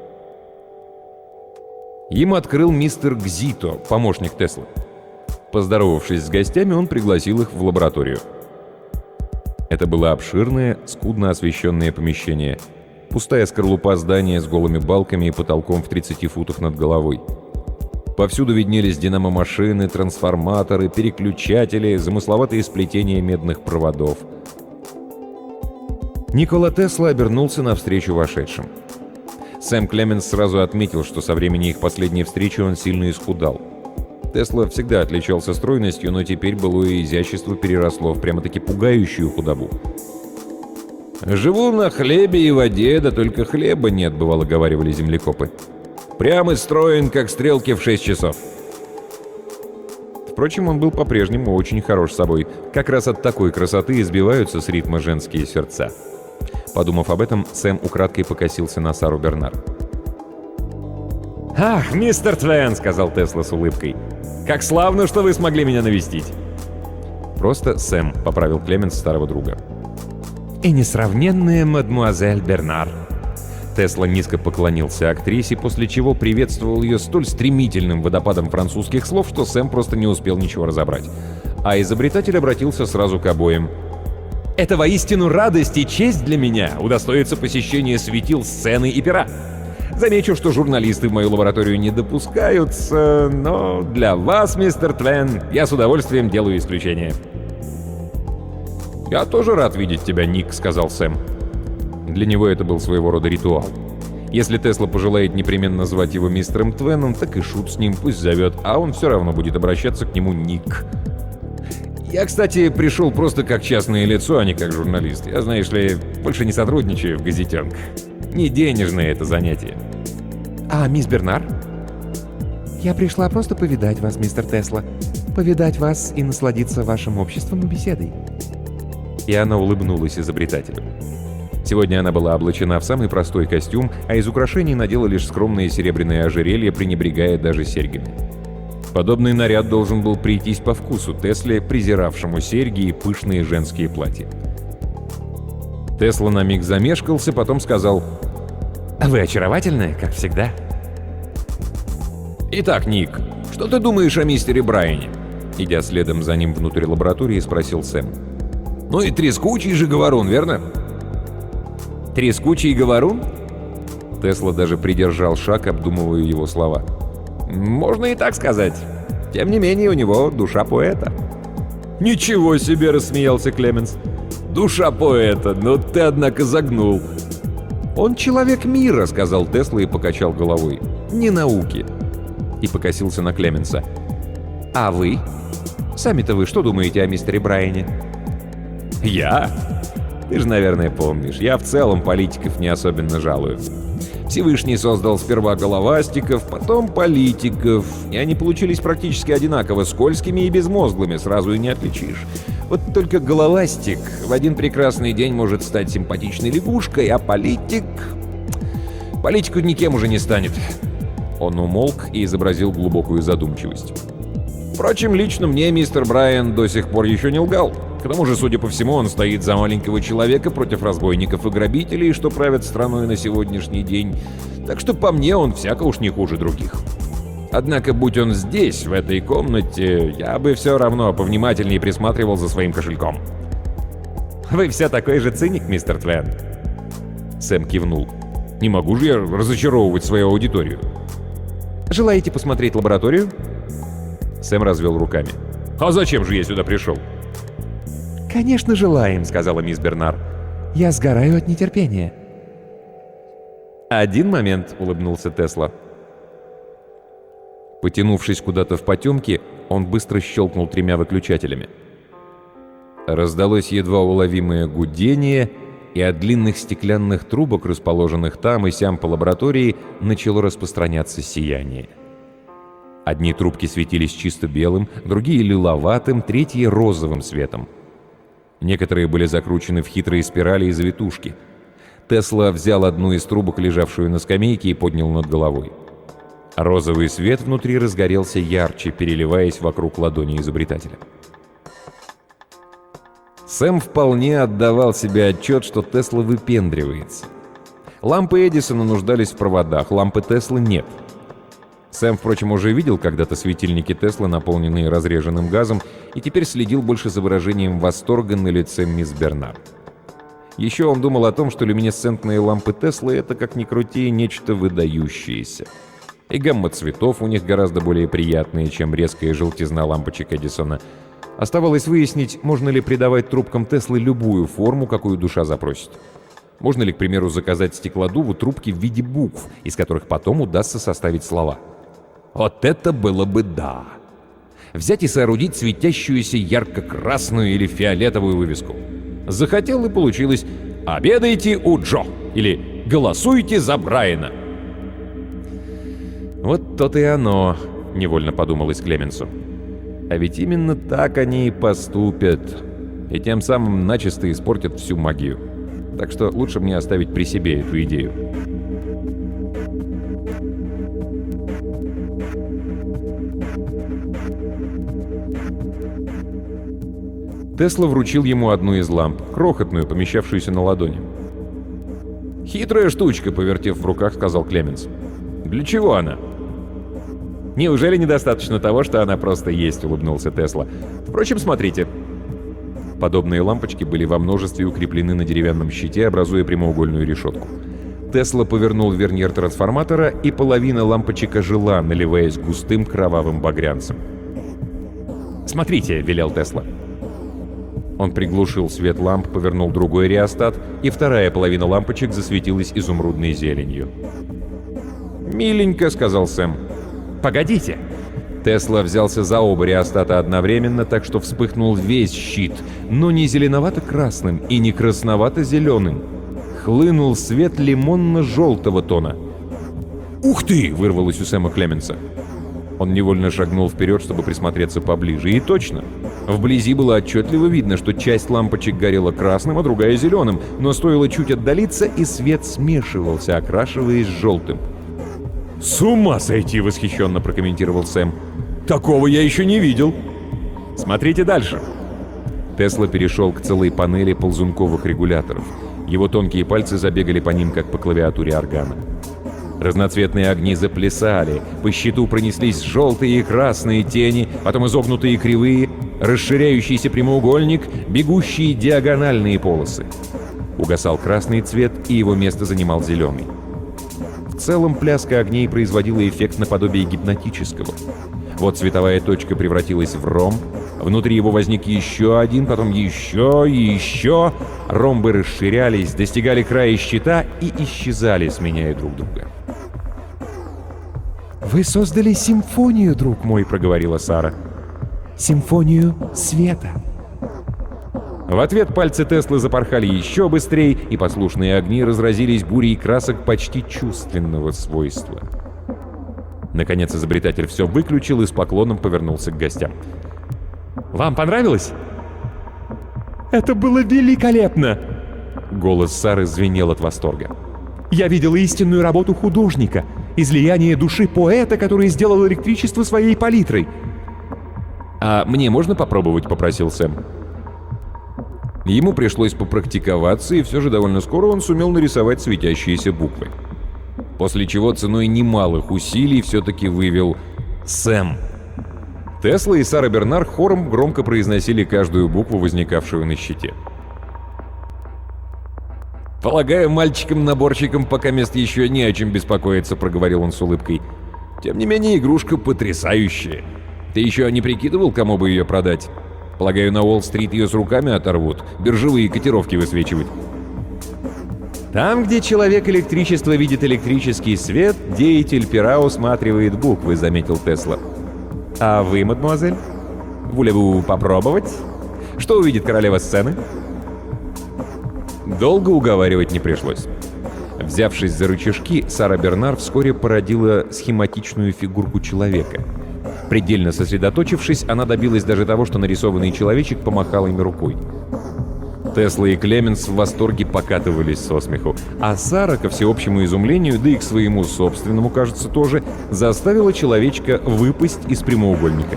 Им открыл мистер Гзито, помощник Теслы. Поздоровавшись с гостями, он пригласил их в лабораторию. Это было обширное, скудно освещенное помещение. Пустая скорлупа здания с голыми балками и потолком в тридцати футах над головой. Повсюду виднелись динамо-машины, трансформаторы, переключатели, замысловатые сплетения медных проводов. Никола Тесла обернулся навстречу вошедшим. Сэм Клеменс сразу отметил, что со времени их последней встречи он сильно исхудал. Тесла всегда отличался стройностью, но теперь былое изящество переросло в прямо-таки пугающую худобу. «Живу на хлебе и воде, да только хлеба нет», — бывало говаривали землекопы. «Прям и строен, как стрелки в шесть часов». Впрочем, он был по-прежнему очень хорош собой. Как раз от такой красоты избиваются с ритма женские сердца. Подумав об этом, Сэм украдкой покосился на Сару Бернар. «Ах, мистер Твен», — сказал Тесла с улыбкой. «Как славно, что вы смогли меня навестить». «Просто Сэм», — поправил Клеменс старого друга. И несравненная мадмуазель Бернар. Тесла низко поклонился актрисе, после чего приветствовал ее столь стремительным водопадом французских слов, что Сэм просто не успел ничего разобрать. А изобретатель обратился сразу к обоим. «Это воистину радость и честь для меня удостоиться посещения светил сцены и пера. Замечу, что журналисты в мою лабораторию не допускаются, но для вас, мистер Твен, я с удовольствием делаю исключение». «Я тоже рад видеть тебя, Ник», — сказал Сэм. Для него это был своего рода ритуал. Если Тесла пожелает непременно звать его мистером Твеном, так и шут с ним пусть зовет, а он все равно будет обращаться к нему Ник. «Я, кстати, пришел просто как частное лицо, а не как журналист. Я, знаешь ли, больше не сотрудничаю в газетенках. Не денежное это занятие». А, мисс Бернар? Я пришла просто повидать вас, мистер Тесла. Повидать вас и насладиться вашим обществом и беседой. И она улыбнулась изобретателю. Сегодня она была облачена в самый простой костюм, а из украшений надела лишь скромные серебряные ожерелья, пренебрегая даже серьгами. Подобный наряд должен был прийтись по вкусу Тесле, презиравшему серьги и пышные женские платья. Тесла на миг замешкался, потом сказал: «Вы очаровательны, как всегда». «Итак, Ник, что ты думаешь о мистере Брайане?» Идя следом за ним внутрь лаборатории, спросил Сэм. «Ну и трескучий же говорун, верно?» «Трескучий говорун?» Тесла даже придержал шаг, обдумывая его слова. «Можно и так сказать. Тем не менее, у него душа поэта». «Ничего себе!» — рассмеялся Клеменс. «Душа поэта, но ты, однако, загнул». «Он человек мира», — сказал Тесла и покачал головой. «Не науки». И покосился на Клеменса. «А вы? Сами-то вы что думаете о мистере Брайане?» «Я? Ты же, наверное, помнишь, я в целом политиков не особенно жалую. Всевышний создал сперва головастиков, потом политиков, и они получились практически одинаково скользкими и безмозглыми, сразу и не отличишь. Вот только головастик в один прекрасный день может стать симпатичной лягушкой, а политик... Политику никем уже не станет». Он умолк и изобразил глубокую задумчивость. «Впрочем, лично мне мистер Брайан до сих пор еще не лгал. К тому же, судя по всему, он стоит за маленького человека против разбойников и грабителей, что правят страной на сегодняшний день. Так что по мне он всяко уж не хуже других. Однако, будь он здесь, в этой комнате, я бы все равно повнимательнее присматривал за своим кошельком. Вы все такой же циник, мистер Твен. Сэм кивнул. «Не могу же я разочаровывать свою аудиторию». Желаете посмотреть лабораторию? Сэм развел руками. «А зачем же я сюда пришел?» «Конечно, желаем», — сказала мисс Бернар. «Я сгораю от нетерпения». «Один момент», — улыбнулся Тесла. Потянувшись куда-то в потемке, он быстро щелкнул тремя выключателями. Раздалось едва уловимое гудение, и от длинных стеклянных трубок, расположенных там и сям по лаборатории, начало распространяться сияние. Одни трубки светились чисто белым, другие — лиловатым, третьи — розовым светом. Некоторые были закручены в хитрые спирали и завитушки. Тесла взял одну из трубок, лежавшую на скамейке, и поднял над головой. Розовый свет внутри разгорелся ярче, переливаясь вокруг ладони изобретателя. Сэм вполне отдавал себе отчет, что Тесла выпендривается. Лампы Эдисона нуждались в проводах, лампы Теслы нет. Сэм, впрочем, уже видел когда-то светильники Теслы, наполненные разреженным газом, и теперь следил больше за выражением восторга на лице мисс Бернар. Еще он думал о том, что люминесцентные лампы Теслы — это, как ни крути, нечто выдающееся. И гамма цветов у них гораздо более приятные, чем резкая желтизна лампочек Эдисона. Оставалось выяснить, можно ли придавать трубкам Теслы любую форму, какую душа запросит. Можно ли, к примеру, заказать стеклодуву трубки в виде букв, из которых потом удастся составить слова. Вот это было бы да! Взять и соорудить светящуюся ярко-красную или фиолетовую вывеску. Захотел, и получилось: «Обедайте у Джо» или «Голосуйте за Брайана». «Вот то-то и оно», — невольно подумалось Клеменсу. А ведь именно так они и поступят, и тем самым начисто испортят всю магию. Так что лучше мне оставить при себе эту идею. Тесла вручил ему одну из ламп, крохотную, помещавшуюся на ладони. «Хитрая штучка», — повертев в руках, сказал Клеменс. «Для чего она?» «Неужели недостаточно того, что она просто есть?» — улыбнулся Тесла. «Впрочем, смотрите». Подобные лампочки были во множестве укреплены на деревянном щите, образуя прямоугольную решетку. Тесла повернул верньер трансформатора, и половина лампочек ожила, наливаясь густым кровавым багрянцем. «Смотрите», — велел Тесла. Он приглушил свет ламп, повернул другой реостат, и вторая половина лампочек засветилась изумрудной зеленью. «Миленько», — сказал Сэм. «Погодите!» Тесла взялся за оба реостата одновременно, так что вспыхнул весь щит, но не зеленовато-красным и не красновато-зеленым. Хлынул свет лимонно-желтого тона. «Ух ты!» — вырвалось у Сэма Клеменса. Он невольно шагнул вперед, чтобы присмотреться поближе. И точно. Вблизи было отчетливо видно, что часть лампочек горела красным, а другая — зеленым, но стоило чуть отдалиться, и свет смешивался, окрашиваясь желтым. «С ума сойти!» — восхищенно прокомментировал Сэм. «Такого я еще не видел!» «Смотрите дальше!» Тесла перешел к целой панели ползунковых регуляторов. Его тонкие пальцы забегали по ним, как по клавиатуре органа. Разноцветные огни заплясали, по щиту пронеслись желтые и красные тени, потом изогнутые кривые, расширяющийся прямоугольник, бегущие диагональные полосы. Угасал красный цвет, и его место занимал зеленый. В целом пляска огней производила эффект наподобие гипнотического. Вот цветовая точка превратилась в ромб, внутри его возник еще один, потом еще и еще. Ромбы расширялись, достигали края щита и исчезали, сменяя друг друга. «Вы создали симфонию, друг мой», — проговорила Сара. «Симфонию света». В ответ пальцы Теслы запорхали еще быстрее, и послушные огни разразились бурей красок почти чувственного свойства. Наконец изобретатель все выключил и с поклоном повернулся к гостям. «Вам понравилось?» «Это было великолепно!» Голос Сары звенел от восторга. «Я видела истинную работу художника, излияние души поэта, который сделал электричество своей палитрой». «А мне можно попробовать?» — попросил Сэм. Ему пришлось попрактиковаться, и все же довольно скоро он сумел нарисовать светящиеся буквы. После чего ценой немалых усилий все-таки вывел «Сэм». Тесла и Сара Бернар хором громко произносили каждую букву, возникавшую на щите. «Полагаю, мальчикам-наборщикам пока мест еще не о чем беспокоиться», — проговорил он с улыбкой. «Тем не менее, игрушка потрясающая. Ты еще не прикидывал, кому бы ее продать? Полагаю, на Уолл-стрит ее с руками оторвут, биржевые котировки высвечивать». Там, где человек электричество видит электрический свет, деятель пера усматривает буквы, заметил Тесла. А вы, мадемуазель? Вулеву попробовать? Что увидит королева сцены? Долго уговаривать не пришлось. Взявшись за рычажки, Сара Бернар вскоре породила схематичную фигурку человека. Предельно сосредоточившись, она добилась даже того, что нарисованный человечек помахал ими рукой. Тесла и Клеменс в восторге покатывались со смеху, а Сара, ко всеобщему изумлению, да и к своему собственному, кажется, тоже, заставила человечка выпасть из прямоугольника.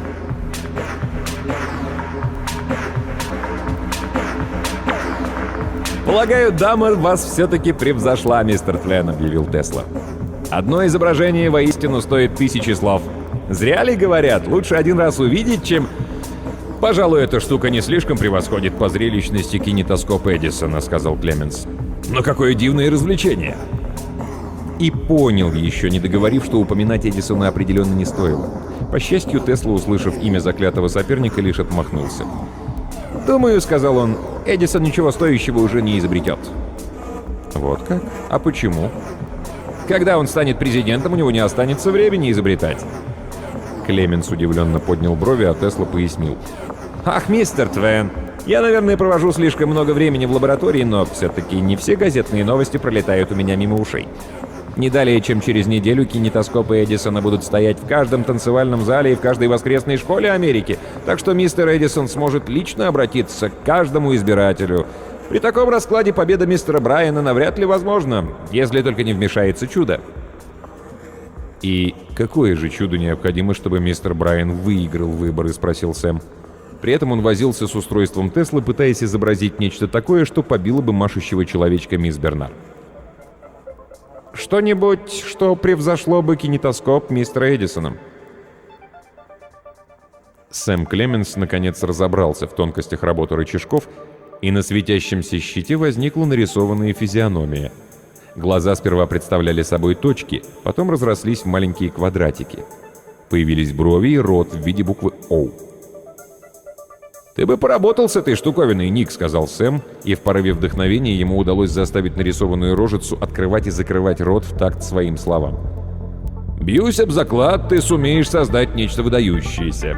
«Полагаю, дама вас все-таки превзошла, мистер Твен», — объявил Тесла. «Одно изображение воистину стоит тысячи слов. Зря ли говорят, лучше один раз увидеть, чем...» «Пожалуй, эта штука не слишком превосходит по зрелищности кинетоскоп Эдисона», — сказал Клеменс. «Но какое дивное развлечение!» И понял, еще не договорив, что упоминать Эдисона определенно не стоило. По счастью, Тесла, услышав имя заклятого соперника, лишь отмахнулся. «Думаю, — сказал он, — Эдисон ничего стоящего уже не изобретет». «Вот как? А почему?» «Когда он станет президентом, у него не останется времени изобретать». Клеменс удивленно поднял брови, а Тесла пояснил. «Ах, мистер Твен, я, наверное, провожу слишком много времени в лаборатории, но все-таки не все газетные новости пролетают у меня мимо ушей. Не далее, чем через неделю кинетоскопы Эдисона будут стоять в каждом танцевальном зале и в каждой воскресной школе Америки, так что мистер Эдисон сможет лично обратиться к каждому избирателю. При таком раскладе победа мистера Брайана навряд ли возможна, если только не вмешается чудо». «И какое же чудо необходимо, чтобы мистер Брайан выиграл выборы?» — спросил Сэм. При этом он возился с устройством Теслы, пытаясь изобразить нечто такое, что побило бы машущего человечка мисс Бернар. «Что-нибудь, что превзошло бы кинетоскоп мистера Эдисона». Сэм Клеменс наконец разобрался в тонкостях работы рычажков, и на светящемся щите возникла нарисованная физиономия. Глаза сперва представляли собой точки, потом разрослись в маленькие квадратики. Появились брови и рот в виде буквы «О». «Ты бы поработал с этой штуковиной, Ник», — сказал Сэм, и в порыве вдохновения ему удалось заставить нарисованную рожицу открывать и закрывать рот в такт своим словам. «Бьюсь об заклад, ты сумеешь создать нечто выдающееся».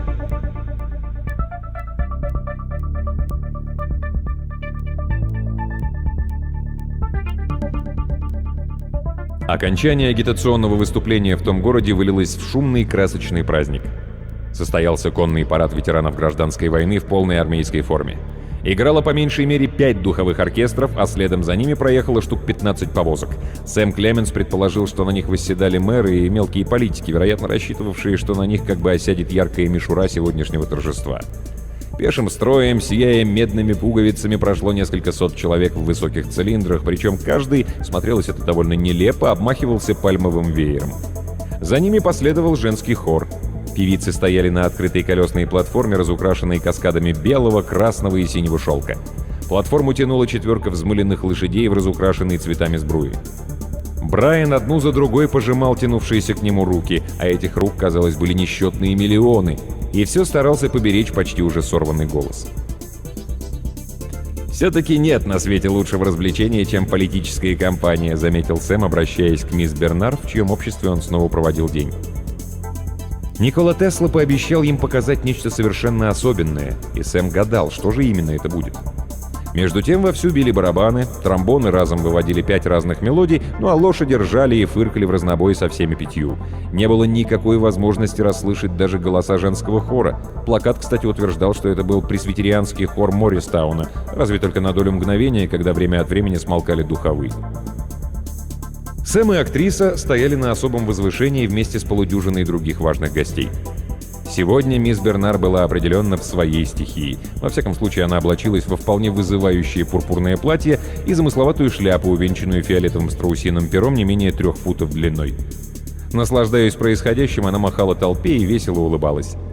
Окончание агитационного выступления в том городе вылилось в шумный красочный праздник. Состоялся конный парад ветеранов гражданской войны в полной армейской форме. Играло по меньшей мере пять духовых оркестров, а следом за ними проехало штук пятнадцать повозок. Сэм Клеменс предположил, что на них восседали мэры и мелкие политики, вероятно рассчитывавшие, что на них как бы осядет яркая мишура сегодняшнего торжества. Пешим строем, сияя медными пуговицами, прошло несколько сот человек в высоких цилиндрах, причем каждый, смотрелось это довольно нелепо, обмахивался пальмовым веером. За ними последовал женский хор. Певицы стояли на открытой колесной платформе, разукрашенной каскадами белого, красного и синего шелка. Платформу тянула четверка взмыленных лошадей в разукрашенной цветами сбруи. Брайан одну за другой пожимал тянувшиеся к нему руки, а этих рук, казалось, были несчетные миллионы, и все старался поберечь почти уже сорванный голос. «Все-таки нет на свете лучшего развлечения, чем политическая кампания», — заметил Сэм, обращаясь к мисс Бернар, в чьем обществе он снова проводил день. Никола Тесла пообещал им показать нечто совершенно особенное, и Сэм гадал, что же именно это будет. Между тем вовсю били барабаны, тромбоны разом выводили пять разных мелодий, ну а лошади ржали и фыркали в разнобой со всеми пятью. Не было никакой возможности расслышать даже голоса женского хора. Плакат, кстати, утверждал, что это был пресвитерианский хор Морристауна, разве только на долю мгновения, когда время от времени смолкали духовые. Сэм и актриса стояли на особом возвышении вместе с полудюжиной других важных гостей. Сегодня мисс Бернар была определенно в своей стихии. Во всяком случае, она облачилась во вполне вызывающее пурпурное платье и замысловатую шляпу, увенчанную фиолетовым страусиным пером не менее трех футов длиной. Наслаждаясь происходящим, она махала толпе и весело улыбалась.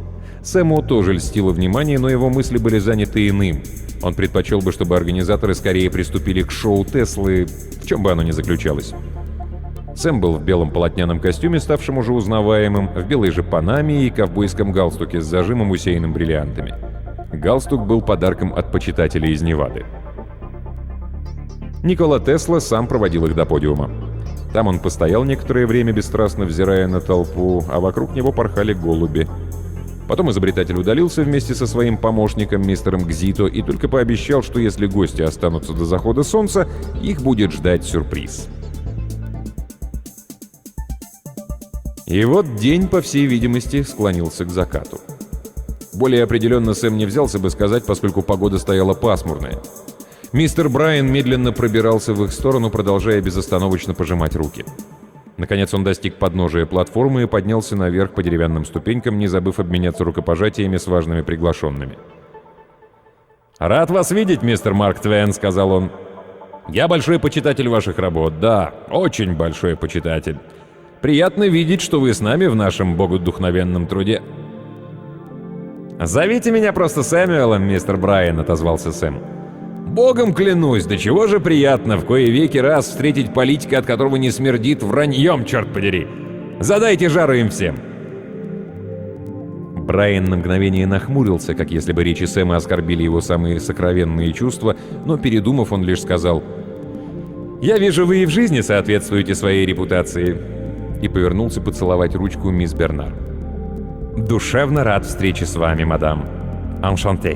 Сэму тоже льстило внимание, но его мысли были заняты иным. Он предпочел бы, чтобы организаторы скорее приступили к шоу Теслы, в чем бы оно ни заключалось. Сэм был в белом полотняном костюме, ставшем уже узнаваемым, в белой же панаме и ковбойском галстуке с зажимом, усеянным бриллиантами. Галстук был подарком от почитателей из Невады. Никола Тесла сам проводил их до подиума. Там он постоял некоторое время, бесстрастно взирая на толпу, а вокруг него порхали голуби. Потом изобретатель удалился вместе со своим помощником, мистером Гзито, и только пообещал, что если гости останутся до захода солнца, их будет ждать сюрприз. И вот день, по всей видимости, склонился к закату. Более определенно Сэм не взялся бы сказать, поскольку погода стояла пасмурная. Мистер Брайан медленно пробирался в их сторону, продолжая безостановочно пожимать руки. Наконец он достиг подножия платформы и поднялся наверх по деревянным ступенькам, не забыв обменяться рукопожатиями с важными приглашенными. «Рад вас видеть, мистер Марк Твен», — сказал он. «Я большой почитатель ваших работ, да, очень большой почитатель. Приятно видеть, что вы с нами в нашем богодухновенном труде». «Зовите меня просто Сэмюэлом, мистер Брайан», — отозвался Сэм. «Богом клянусь, до чего же приятно в кои веки раз встретить политика, от которого не смердит враньем, черт подери! Задайте жару им всем!» Брайан на мгновение нахмурился, как если бы речи Сэма оскорбили его самые сокровенные чувства, но, передумав, он лишь сказал: «Я вижу, вы и в жизни соответствуете своей репутации», и повернулся поцеловать ручку мисс Бернар. «Душевно рад встрече с вами, мадам. Enchanté».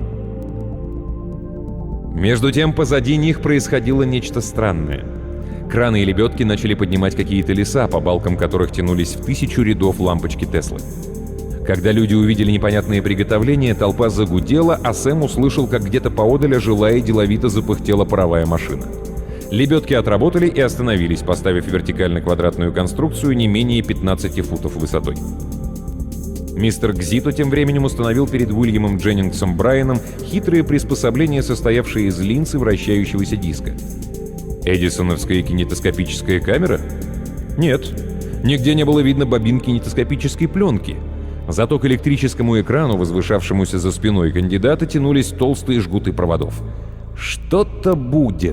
Между тем, позади них происходило нечто странное. Краны и лебедки начали поднимать какие-то леса, по балкам которых тянулись в тысячу рядов лампочки Теслы. Когда люди увидели непонятные приготовления, толпа загудела, а Сэм услышал, как где-то поодаль ожила и деловито запыхтела паровая машина. Лебедки отработали и остановились, поставив вертикально-квадратную конструкцию не менее пятнадцати футов высотой. Мистер Гзито тем временем установил перед Уильямом Дженнингсом Брайаном хитрые приспособления, состоявшие из линз и вращающегося диска. Эдисоновская кинетоскопическая камера? Нет, нигде не было видно бобин кинетоскопической пленки. Зато к электрическому экрану, возвышавшемуся за спиной кандидата, тянулись толстые жгуты проводов. Что-то будет.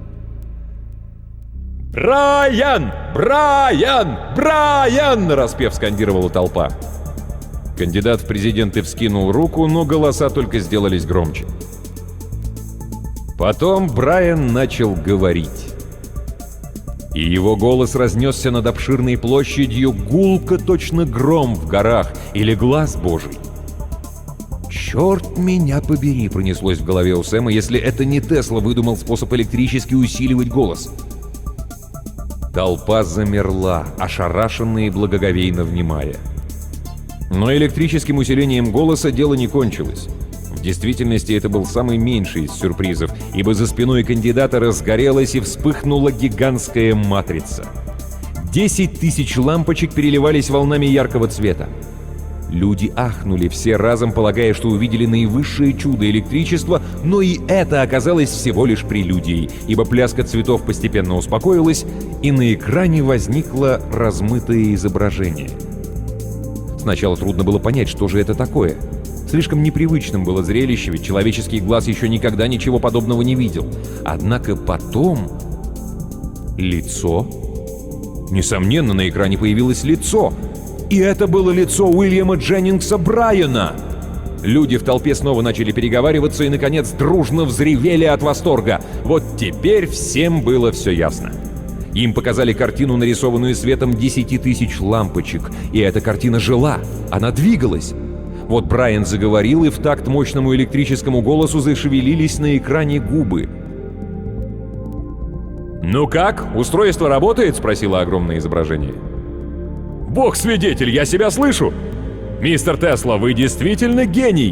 «Брайан! Брайан! Брайан!» — нараспев скандировала толпа. Кандидат в президенты вскинул руку, но голоса только сделались громче. Потом Брайан начал говорить. И его голос разнесся над обширной площадью гулко, точно гром в горах или глаз Божий. «Черт меня побери!» — пронеслось в голове у Сэма, если это не Тесла выдумал способ электрически усиливать голос. Толпа замерла, ошарашенно и благоговейно внимая. Но электрическим усилением голоса дело не кончилось. В действительности это был самый меньший из сюрпризов, ибо за спиной кандидата разгорелась и вспыхнула гигантская матрица. Десять тысяч лампочек переливались волнами яркого цвета. Люди ахнули, все разом полагая, что увидели наивысшее чудо электричества, но и это оказалось всего лишь прелюдией, ибо пляска цветов постепенно успокоилась, и на экране возникло размытое изображение. Сначала трудно было понять, что же это такое. Слишком непривычным было зрелище, ведь человеческий глаз еще никогда ничего подобного не видел. Однако потом... Лицо? Несомненно, на экране появилось лицо. И это было лицо Уильяма Дженнингса Брайана. Люди в толпе снова начали переговариваться и, наконец, дружно взревели от восторга. Вот теперь всем было все ясно. Им показали картину, нарисованную светом десяти тысяч лампочек. И эта картина жила, она двигалась. Вот Брайан заговорил, и в такт мощному электрическому голосу зашевелились на экране губы. «Ну как, устройство работает?» — спросило огромное изображение. «Бог свидетель, я себя слышу! Мистер Тесла, вы действительно гений!»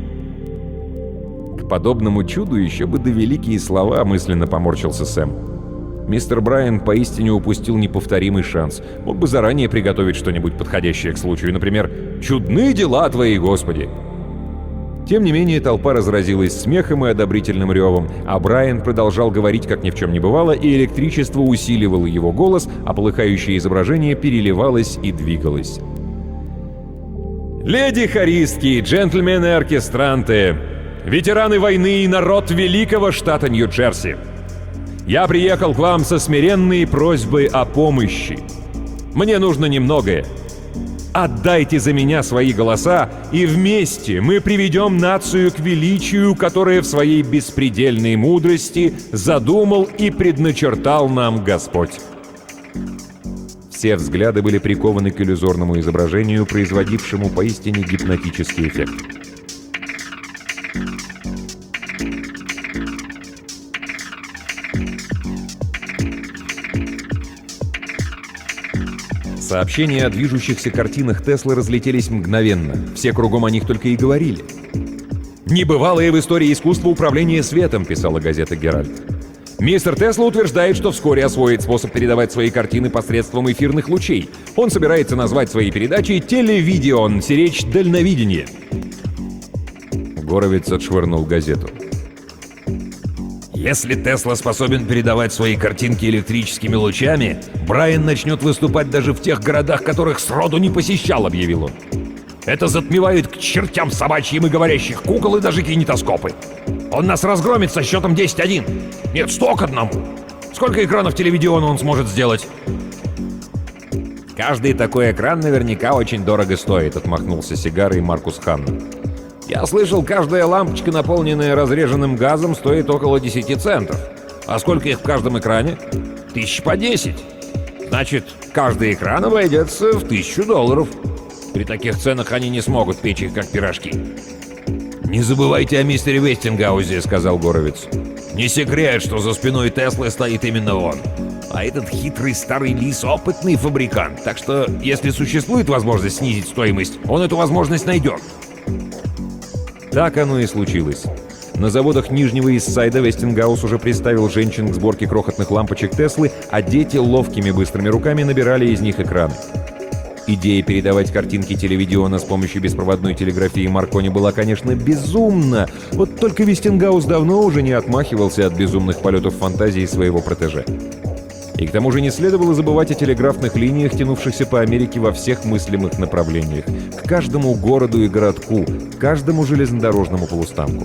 К подобному чуду еще бы да великие слова, мысленно поморщился Сэм. Мистер Брайан поистине упустил неповторимый шанс. Мог бы заранее приготовить что-нибудь подходящее к случаю, например, «Чудны дела твои, Господи!» Тем не менее, толпа разразилась смехом и одобрительным ревом, а Брайан продолжал говорить, как ни в чем не бывало, и электричество усиливало его голос, а полыхающее изображение переливалось и двигалось. Леди-хористки, джентльмены-оркестранты, ветераны войны и народ великого штата Нью-Джерси. Я приехал к вам со смиренной просьбой о помощи. Мне нужно немногое. Отдайте за меня свои голоса, и вместе мы приведем нацию к величию, которое в своей беспредельной мудрости задумал и предначертал нам Господь. Все взгляды были прикованы к иллюзорному изображению, производившему поистине гипнотический эффект. Сообщения о движущихся картинах Теслы разлетелись мгновенно. Все кругом о них только и говорили. «Небывалое в истории искусство управления светом», — писала газета «Геральт». Мистер Тесла утверждает, что вскоре освоит способ передавать свои картины посредством эфирных лучей. Он собирается назвать свои передачи «Телевидеон», сиречь «Дальновидение». Горовиц отшвырнул газету. Если Тесла способен передавать свои картинки электрическими лучами, Брайан начнет выступать даже в тех городах, которых сроду не посещал, объявил он. Это затмевает к чертям собачьим и говорящих кукол и даже кинетоскопы. Он нас разгромит со счетом десять один. Нет, сто к одному. Сколько экранов телевидеона он сможет сделать? «Каждый такой экран наверняка очень дорого стоит», — отмахнулся сигарой Маркус Ханна. «Я слышал, каждая лампочка, наполненная разреженным газом, стоит около десяти центов. А сколько их в каждом экране? Тысяч по десять. Значит, каждый экран обойдется в тысячу долларов. При таких ценах они не смогут печь их, как пирожки». «Не забывайте о мистере Вестингаузе», — сказал Горовиц. «Не секрет, что за спиной Теслы стоит именно он. А этот хитрый старый лис — опытный фабрикант, так что, если существует возможность снизить стоимость, он эту возможность найдет». Так оно и случилось. На заводах Нижнего Иссайда Вестингаус уже приставил женщин к сборке крохотных лампочек Теслы, а дети ловкими быстрыми руками набирали из них экраны. Идея передавать картинки телевидеона с помощью беспроводной телеграфии Маркони была, конечно, безумна. Вот только Вестингаус давно уже не отмахивался от безумных полетов фантазии своего протеже. И к тому же не следовало забывать о телеграфных линиях, тянувшихся по Америке во всех мыслимых направлениях. К каждому городу и городку, к каждому железнодорожному полустанку.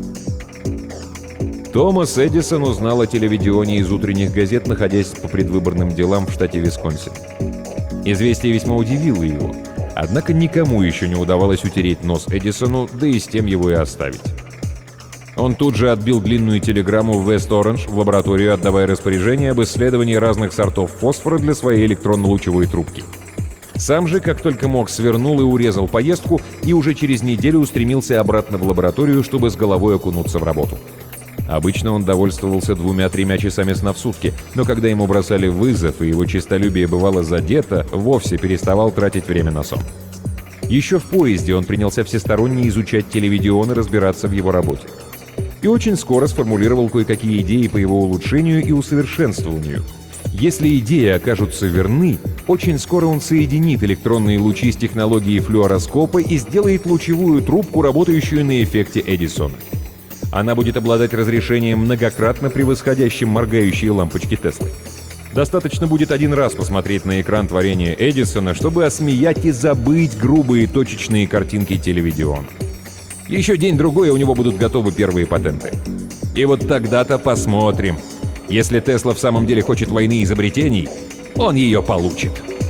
Томас Эдисон узнал о телевидеоне из утренних газет, находясь по предвыборным делам в штате Висконсин. Известие весьма удивило его. Однако никому еще не удавалось утереть нос Эдисону, да и с тем его и оставить. Он тут же отбил длинную телеграмму в Вест-Оранж в лабораторию, отдавая распоряжение об исследовании разных сортов фосфора для своей электронно-лучевой трубки. Сам же, как только мог, свернул и урезал поездку и уже через неделю устремился обратно в лабораторию, чтобы с головой окунуться в работу. Обычно он довольствовался двумя-тремя часами сна в сутки, но когда ему бросали вызов и его честолюбие бывало задето, вовсе переставал тратить время на сон. Еще в поезде он принялся всесторонне изучать телевидеон и разбираться в его работе. И очень скоро сформулировал кое-какие идеи по его улучшению и усовершенствованию. Если идеи окажутся верны, очень скоро он соединит электронные лучи с технологией флюороскопа и сделает лучевую трубку, работающую на эффекте Эдисона. Она будет обладать разрешением, многократно превосходящим моргающие лампочки Теслы. Достаточно будет один раз посмотреть на экран творения Эдисона, чтобы осмеять и забыть грубые точечные картинки телевидеона. Еще день-другой, и у него будут готовы первые патенты. И вот тогда-то посмотрим. Если Тесла в самом деле хочет войны изобретений, он ее получит.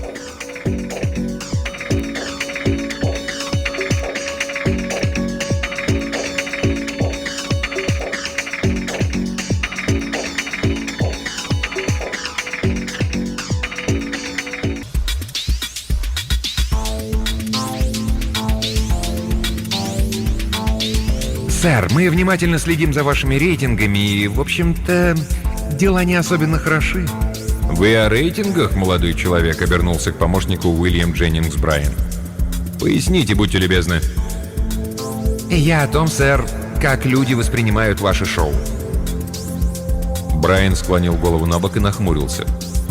Сэр, мы внимательно следим за вашими рейтингами и, в общем-то, дела не особенно хороши. «Вы о рейтингах, молодой человек?» — обернулся к помощнику Уильям Дженнингс Брайан. «Поясните, будьте любезны». Я о том, сэр, как люди воспринимают ваше шоу. Брайан склонил голову на бок и нахмурился.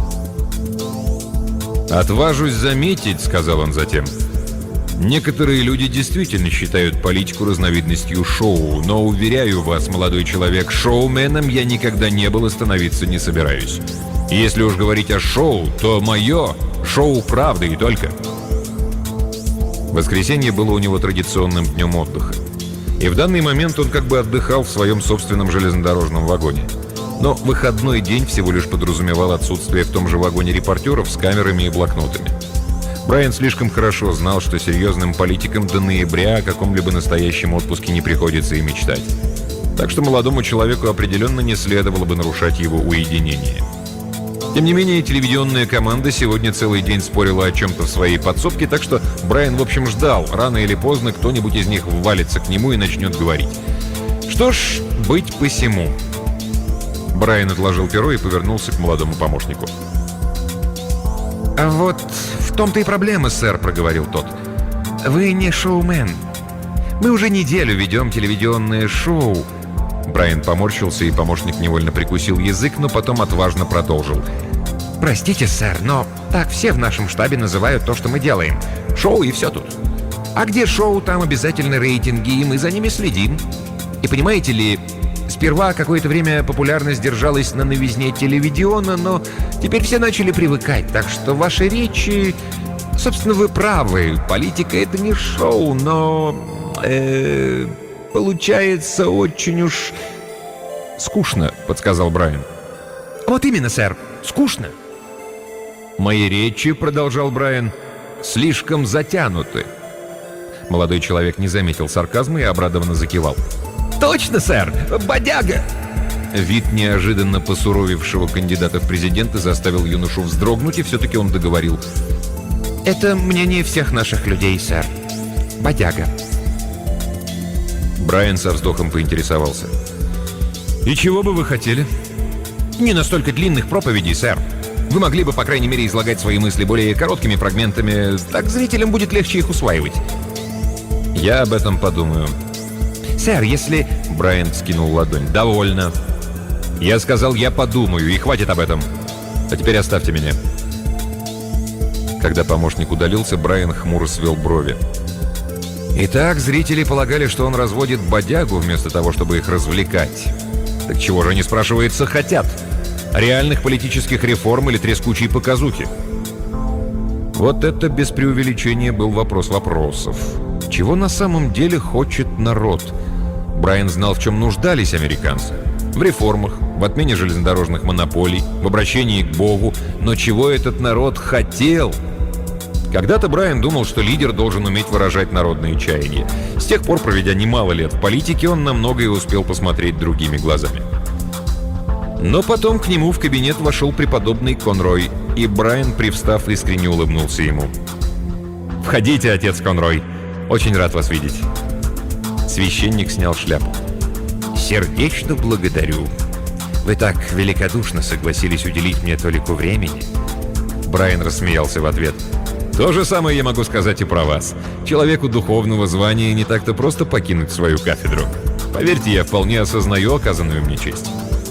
«Отважусь заметить», — сказал он затем, — «некоторые люди действительно считают политику разновидностью шоу, но, уверяю вас, молодой человек, шоуменом я никогда не был и становиться не собираюсь. Если уж говорить о шоу, то мое шоу правды и только». Воскресенье было у него традиционным днем отдыха. И в данный момент он как бы отдыхал в своем собственном железнодорожном вагоне. Но выходной день всего лишь подразумевал отсутствие в том же вагоне репортеров с камерами и блокнотами. Брайан слишком хорошо знал, что серьезным политикам до ноября о каком-либо настоящем отпуске не приходится и мечтать. Так что молодому человеку определенно не следовало бы нарушать его уединение. Тем не менее, телевизионная команда сегодня целый день спорила о чем-то в своей подсобке, так что Брайан, в общем, ждал, рано или поздно кто-нибудь из них ввалится к нему и начнет говорить. Что ж, быть посему. Брайан отложил перо и повернулся к молодому помощнику. «А вот в том-то и проблема, сэр», — проговорил тот. «Вы не шоумен. Мы уже неделю ведем телевизионное шоу». Брайан поморщился, и помощник невольно прикусил язык, но потом отважно продолжил. «Простите, сэр, но так все в нашем штабе называют то, что мы делаем. Шоу и все тут. А где шоу, там обязательно рейтинги, и мы за ними следим. И понимаете ли, сперва какое-то время популярность держалась на новизне телевидения, но теперь все начали привыкать, так что ваши речи... Собственно, вы правы, политика — это не шоу, но... Э, получается очень уж... «Скучно», — подсказал Брайан. «Вот именно, сэр, скучно». «Мои речи», — продолжал Брайан, — «слишком затянуты». Молодой человек не заметил сарказма и обрадованно закивал. «Точно, сэр! Бодяга!» Вид неожиданно посуровевшего кандидата в президенты заставил юношу вздрогнуть, и все-таки он договорил. «Это мнение всех наших людей, сэр. Бодяга». Брайан со вздохом поинтересовался. «И чего бы вы хотели?» «Не настолько длинных проповедей, сэр. Вы могли бы, по крайней мере, излагать свои мысли более короткими фрагментами. Так зрителям будет легче их усваивать». «Я об этом подумаю». «Сэр, если...» Брайан скинул ладонь. «Довольно. Я сказал, я подумаю, и хватит об этом. А теперь оставьте меня». Когда помощник удалился, Брайан хмуро свел брови. Итак, зрители полагали, что он разводит бодягу вместо того, чтобы их развлекать. Так чего же они, спрашивается, хотят? Реальных политических реформ или трескучей показухи? Вот это без преувеличения был вопрос вопросов. Чего на самом деле хочет народ? Брайан знал, в чем нуждались американцы. В реформах, в отмене железнодорожных монополий, в обращении к Богу. Но чего этот народ хотел? Когда-то Брайан думал, что лидер должен уметь выражать народные чаяния. С тех пор, проведя немало лет в политике, он на многое успел посмотреть другими глазами. Но потом к нему в кабинет вошел преподобный Конрой, и Брайан, привстав, искренне улыбнулся ему. «Входите, отец Конрой. Очень рад вас видеть». Священник снял шляпу. «Сердечно благодарю. Вы так великодушно согласились уделить мне толику времени». Брайан рассмеялся в ответ. «То же самое я могу сказать и про вас. Человеку духовного звания не так-то просто покинуть свою кафедру. Поверьте, я вполне осознаю оказанную мне честь».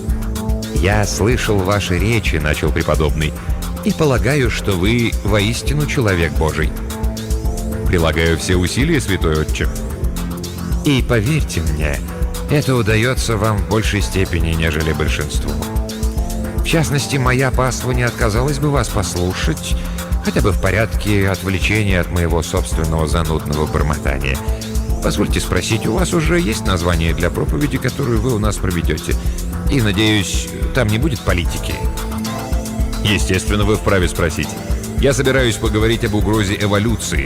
«Я слышал ваши речи», — начал преподобный, «и полагаю, что вы воистину человек Божий». «Прилагаю все усилия, святой отче». «И поверьте мне, это удается вам в большей степени, нежели большинству. В частности, моя паства не отказалась бы вас послушать, хотя бы в порядке отвлечения от моего собственного занудного бормотания. Позвольте спросить, у вас уже есть название для проповеди, которую вы у нас проведете? И, надеюсь, там не будет политики?» «Естественно, вы вправе спросить. Я собираюсь поговорить об угрозе эволюции».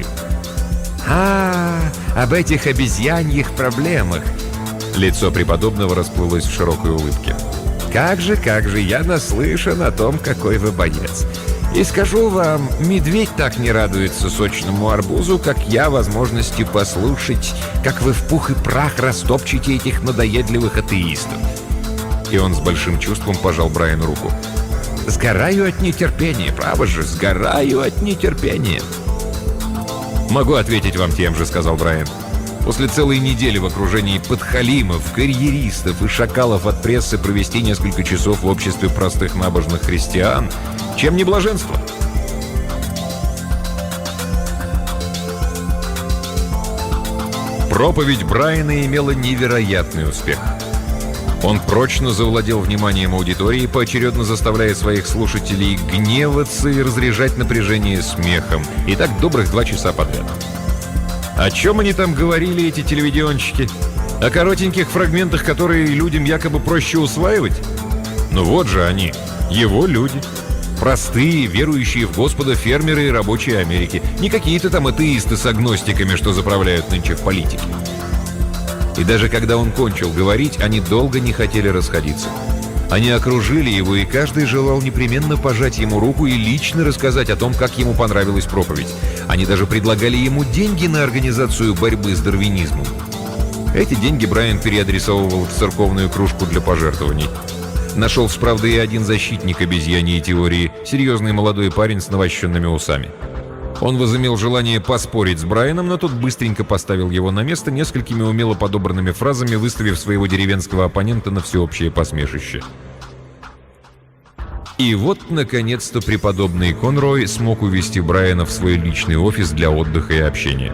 «А, об этих обезьяньих проблемах». Лицо преподобного расплылось в широкой улыбке. «Как же, как же, я наслышан о том, какой вы боец. И скажу вам, медведь так не радуется сочному арбузу, как я возможности послушать, как вы в пух и прах растопчете этих надоедливых атеистов». И он с большим чувством пожал Брайану руку. «Сгораю от нетерпения, право же, сгораю от нетерпения». «Могу ответить вам тем же», — сказал Брайан. «После целой недели в окружении подхалимов, карьеристов и шакалов от прессы провести несколько часов в обществе простых набожных христиан, чем не блаженство?» Проповедь Брайана имела невероятный успех. Он прочно завладел вниманием аудитории, поочередно заставляя своих слушателей гневаться и разряжать напряжение смехом. И так добрых два часа подряд. О чем они там говорили, эти телевиденщики? О коротеньких фрагментах, которые людям якобы проще усваивать? Ну вот же они, его люди. Простые, верующие в Господа фермеры и рабочие Америки. Не какие-то там атеисты с агностиками, что заправляют нынче в политике. И даже когда он кончил говорить, они долго не хотели расходиться. Они окружили его, и каждый желал непременно пожать ему руку и лично рассказать о том, как ему понравилась проповедь. Они даже предлагали ему деньги на организацию борьбы с дарвинизмом. Эти деньги Брайан переадресовывал в церковную кружку для пожертвований. Нашелся, правда, и один защитник обезьяньей теории, серьезный молодой парень с навощенными усами. Он возымел желание поспорить с Брайаном, но тот быстренько поставил его на место несколькими умело подобранными фразами, выставив своего деревенского оппонента на всеобщее посмешище. И вот, наконец-то, преподобный Конрой смог увести Брайана в свой личный офис для отдыха и общения.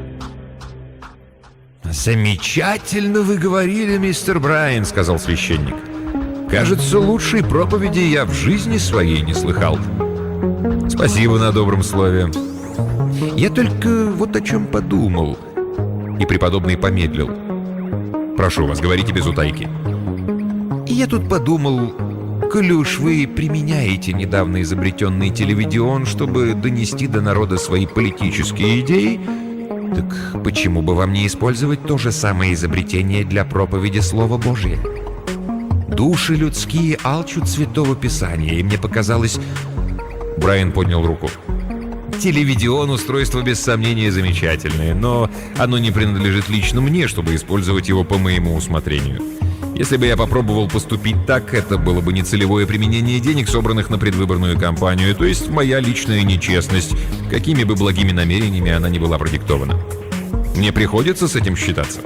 «Замечательно вы говорили, мистер Брайан», — сказал священник. «Кажется, лучшей проповеди я в жизни своей не слыхал». «Спасибо на добром слове. Я только вот о чем подумал». И преподобный помедлил. «Прошу вас, говорите без утайки». «Я тут подумал, коли уж вы применяете недавно изобретенный телевидион, чтобы донести до народа свои политические идеи, так почему бы вам не использовать то же самое изобретение для проповеди Слова Божия? Души людские алчут Святого Писания, и мне показалось...» Брайан поднял руку. «Телевидион — устройство без сомнения замечательное, но оно не принадлежит лично мне, чтобы использовать его по моему усмотрению. Если бы я попробовал поступить так, это было бы нецелевое применение денег, собранных на предвыборную кампанию, то есть моя личная нечестность, какими бы благими намерениями она ни была продиктована. Мне приходится с этим считаться».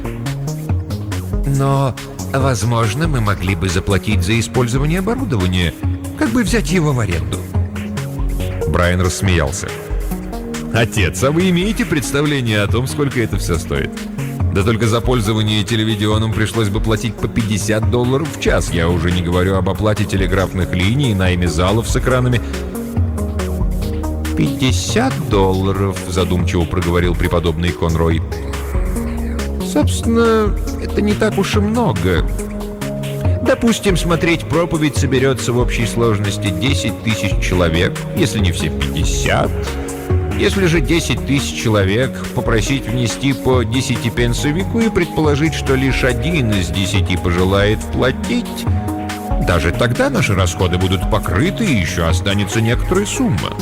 «Но, возможно, мы могли бы заплатить за использование оборудования, как бы взять его в аренду». Брайан рассмеялся. «Отец, а вы имеете представление о том, сколько это все стоит? Да только за пользование телевидионом пришлось бы платить по пятьдесят долларов в час. Я уже не говорю об оплате телеграфных линий, найме залов с экранами». «пятьдесят долларов», — задумчиво проговорил преподобный Конрой. «Собственно, это не так уж и много. Допустим, смотреть проповедь соберется в общей сложности десять тысяч человек, если не все пятьдесят. Если же десять тысяч человек попросить внести по десяти пенсовику и предположить, что лишь один из десяти пожелает платить, даже тогда наши расходы будут покрыты и еще останется некоторая сумма».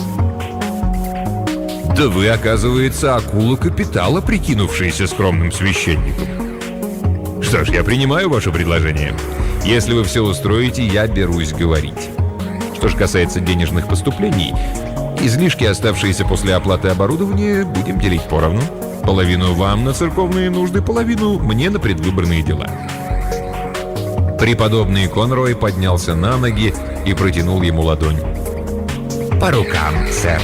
«Да вы, оказывается, акула капитала, прикинувшаяся скромным священником. Что ж, я принимаю ваше предложение. Если вы все устроите, я берусь говорить. Что же касается денежных поступлений, излишки, оставшиеся после оплаты оборудования, будем делить поровну. Половину вам на церковные нужды, половину мне на предвыборные дела». Преподобный Конрой поднялся на ноги и протянул ему ладонь. «По рукам, сэр».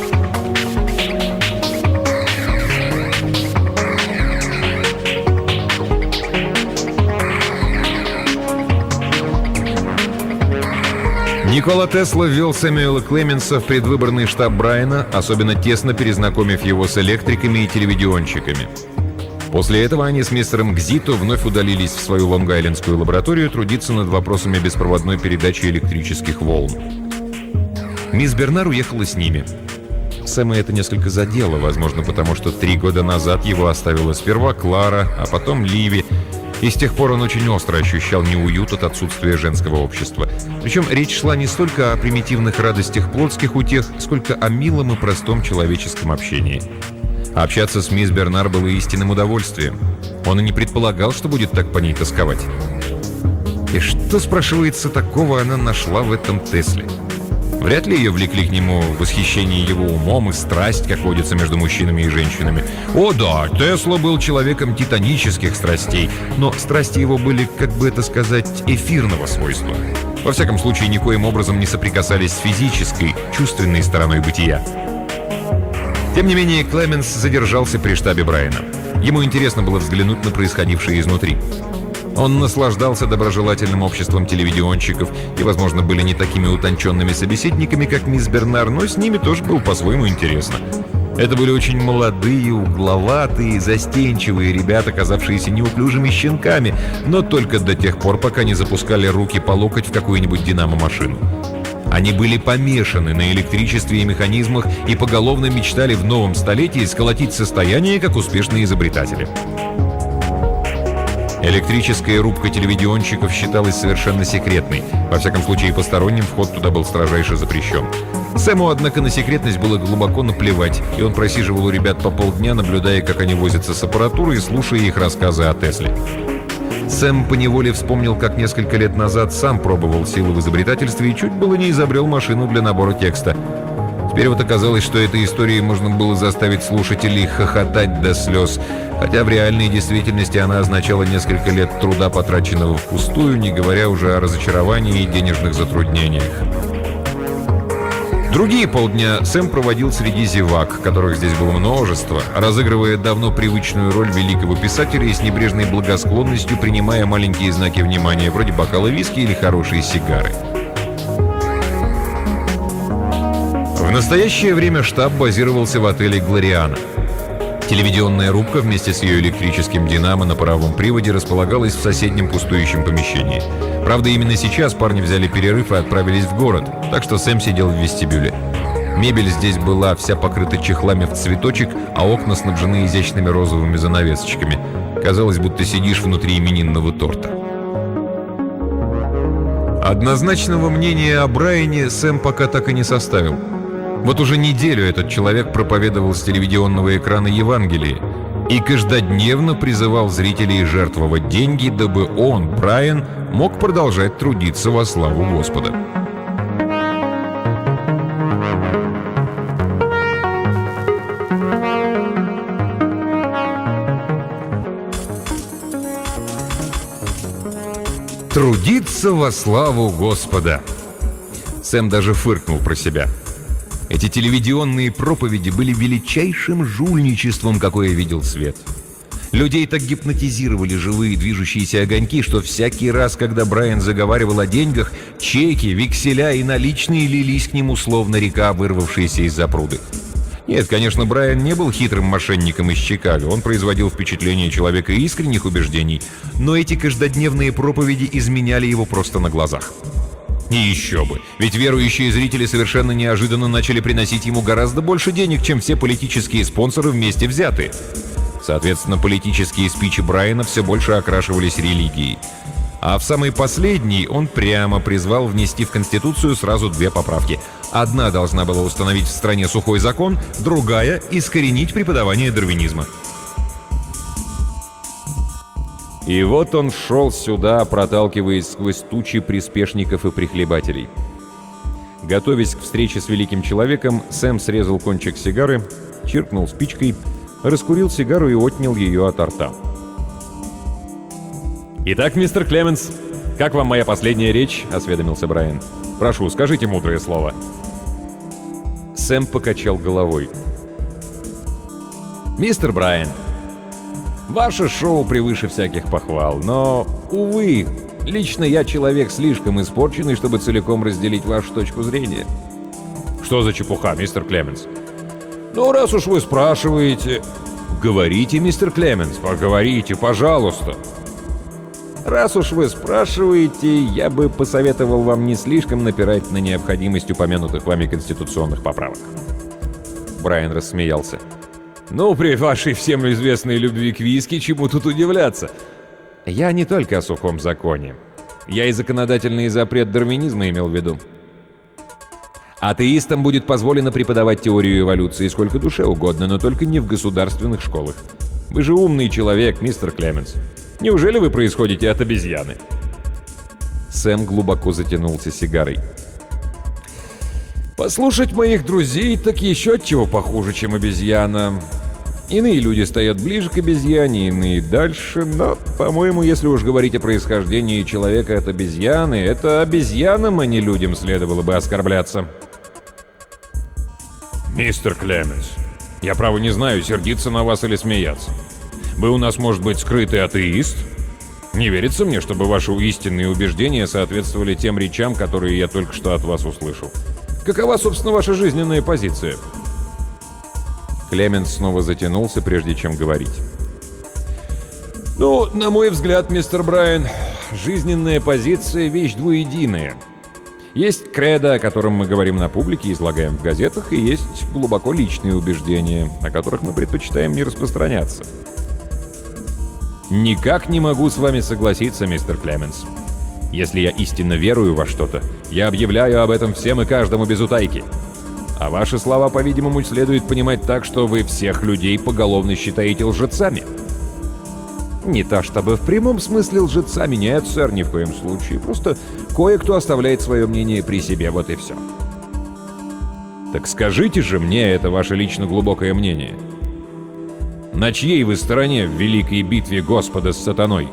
Никола Тесла ввел Сэмюэла Клеменса в предвыборный штаб Брайана, особенно тесно перезнакомив его с электриками и телевидионщиками. После этого они с мистером Гзито вновь удалились в свою лонг-айлендскую лабораторию трудиться над вопросами беспроводной передачи электрических волн. Мисс Бернар уехала с ними. Сэма это несколько задело, возможно, потому что три года назад его оставила сперва Клара, а потом Ливи, и с тех пор он очень остро ощущал неуют от отсутствия женского общества. Причем речь шла не столько о примитивных радостях плотских утех, сколько о милом и простом человеческом общении. А общаться с мисс Бернар было истинным удовольствием. Он и не предполагал, что будет так по ней тосковать. И что, спрашивается, такого она нашла в этом Тесле? Вряд ли ее влекли к нему восхищение его умом и страсть, как водится между мужчинами и женщинами. О да, Тесла был человеком титанических страстей, но страсти его были, как бы это сказать, эфирного свойства. Во всяком случае, никоим образом не соприкасались с физической, чувственной стороной бытия. Тем не менее, Клеменс задержался при штабе Брайана. Ему интересно было взглянуть на происходившее изнутри. Он наслаждался доброжелательным обществом телевидионщиков и, возможно, были не такими утонченными собеседниками, как мисс Бернар, но с ними тоже было по-своему интересно. Это были очень молодые, угловатые, застенчивые ребята, казавшиеся неуклюжими щенками, но только до тех пор, пока не запускали руки по локоть в какую-нибудь динамо-машину. Они были помешаны на электричестве и механизмах и поголовно мечтали в новом столетии сколотить состояние, как успешные изобретатели. Электрическая рубка телевидионщиков считалась совершенно секретной. Во всяком случае, посторонним вход туда был строжайше запрещен. Сэму, однако, на секретность было глубоко наплевать, и он просиживал у ребят по полдня, наблюдая, как они возятся с аппаратурой и слушая их рассказы о Тесле. Сэм поневоле вспомнил, как несколько лет назад сам пробовал силы в изобретательстве и чуть было не изобрел машину для набора текста. Теперь вот оказалось, что этой историей можно было заставить слушателей хохотать до слез, хотя в реальной действительности она означала несколько лет труда, потраченного впустую, не говоря уже о разочаровании и денежных затруднениях. Другие полдня Сэм проводил среди зевак, которых здесь было множество, разыгрывая давно привычную роль великого писателя и с небрежной благосклонностью принимая маленькие знаки внимания, вроде бокала виски или хорошие сигары. В настоящее время штаб базировался в отеле «Глориана». Телевизионная рубка вместе с ее электрическим динамо на паровом приводе располагалась в соседнем пустующем помещении. Правда, именно сейчас парни взяли перерыв и отправились в город, так что Сэм сидел в вестибюле. Мебель здесь была вся покрыта чехлами в цветочек, а окна снабжены изящными розовыми занавесочками. Казалось, будто сидишь внутри именинного торта. Однозначного мнения о Брайане Сэм пока так и не составил. Вот уже неделю этот человек проповедовал с телевизионного экрана Евангелие и каждодневно призывал зрителей жертвовать деньги, дабы он, Брайан, мог продолжать трудиться во славу Господа. Трудиться во славу Господа. Сэм даже фыркнул про себя. Эти телевизионные проповеди были величайшим жульничеством, какое видел свет. Людей так гипнотизировали живые движущиеся огоньки, что всякий раз, когда Брайан заговаривал о деньгах, чеки, векселя и наличные лились к нему, словно река, вырвавшаяся из запруды. Нет, конечно, Брайан не был хитрым мошенником из Чикаго, он производил впечатление человека искренних убеждений, но эти каждодневные проповеди изменяли его просто на глазах. И еще бы, ведь верующие зрители совершенно неожиданно начали приносить ему гораздо больше денег, чем все политические спонсоры вместе взятые. Соответственно, политические спичи Брайана все больше окрашивались религией. А в самый последний он прямо призвал внести в Конституцию сразу две поправки. Одна должна была установить в стране сухой закон, другая — искоренить преподавание дарвинизма. И вот он шел сюда, проталкиваясь сквозь тучи приспешников и прихлебателей. Готовясь к встрече с великим человеком, Сэм срезал кончик сигары, чиркнул спичкой, раскурил сигару и отнял ее от рта. «Итак, мистер Клеменс, как вам моя последняя речь?» — осведомился Брайан. «Прошу, скажите мудрое слово». Сэм покачал головой. «Мистер Брайан, ваше шоу превыше всяких похвал, но, увы, лично я человек слишком испорченный, чтобы целиком разделить вашу точку зрения». «Что за чепуха, мистер Клеменс?» «Ну, раз уж вы спрашиваете...» «Говорите, мистер Клеменс, поговорите, пожалуйста». «Раз уж вы спрашиваете, я бы посоветовал вам не слишком напирать на необходимость упомянутых вами конституционных поправок». Брайан рассмеялся. «Ну, при вашей всем известной любви к виски, чему тут удивляться? Я не только о сухом законе. Я и законодательный запрет дарвинизма имел в виду. Атеистам будет позволено преподавать теорию эволюции сколько душе угодно, но только не в государственных школах. Вы же умный человек, мистер Клеменс. Неужели вы происходите от обезьяны?» Сэм глубоко затянулся сигарой. «Послушать моих друзей так еще от чего похуже, чем обезьяна. Иные люди стоят ближе к обезьяне, иные дальше, но, по-моему, если уж говорить о происхождении человека от обезьяны, это обезьянам, а не людям следовало бы оскорбляться». «Мистер Клеменс, я, право, не знаю, сердиться на вас или смеяться. Вы у нас, может быть, скрытый атеист? Не верится мне, чтобы ваши истинные убеждения соответствовали тем речам, которые я только что от вас услышал. Какова, собственно, ваша жизненная позиция?» Клеменс снова затянулся, прежде чем говорить. Ну, на мой взгляд, мистер Брайан, жизненная позиция — вещь двуединая. Есть кредо, о котором мы говорим на публике и излагаем в газетах, и есть глубоко личные убеждения, о которых мы предпочитаем не распространяться. Никак не могу с вами согласиться, мистер Клеменс. Если я истинно верую во что-то, я объявляю об этом всем и каждому без утайки. А ваши слова, по-видимому, следует понимать так, что вы всех людей поголовно считаете лжецами. Не то чтобы в прямом смысле лжецами, нет, сэр, ни в коем случае. Просто кое-кто оставляет свое мнение при себе, вот и все. Так скажите же мне это ваше лично глубокое мнение. На чьей вы стороне в великой битве Господа с сатаной?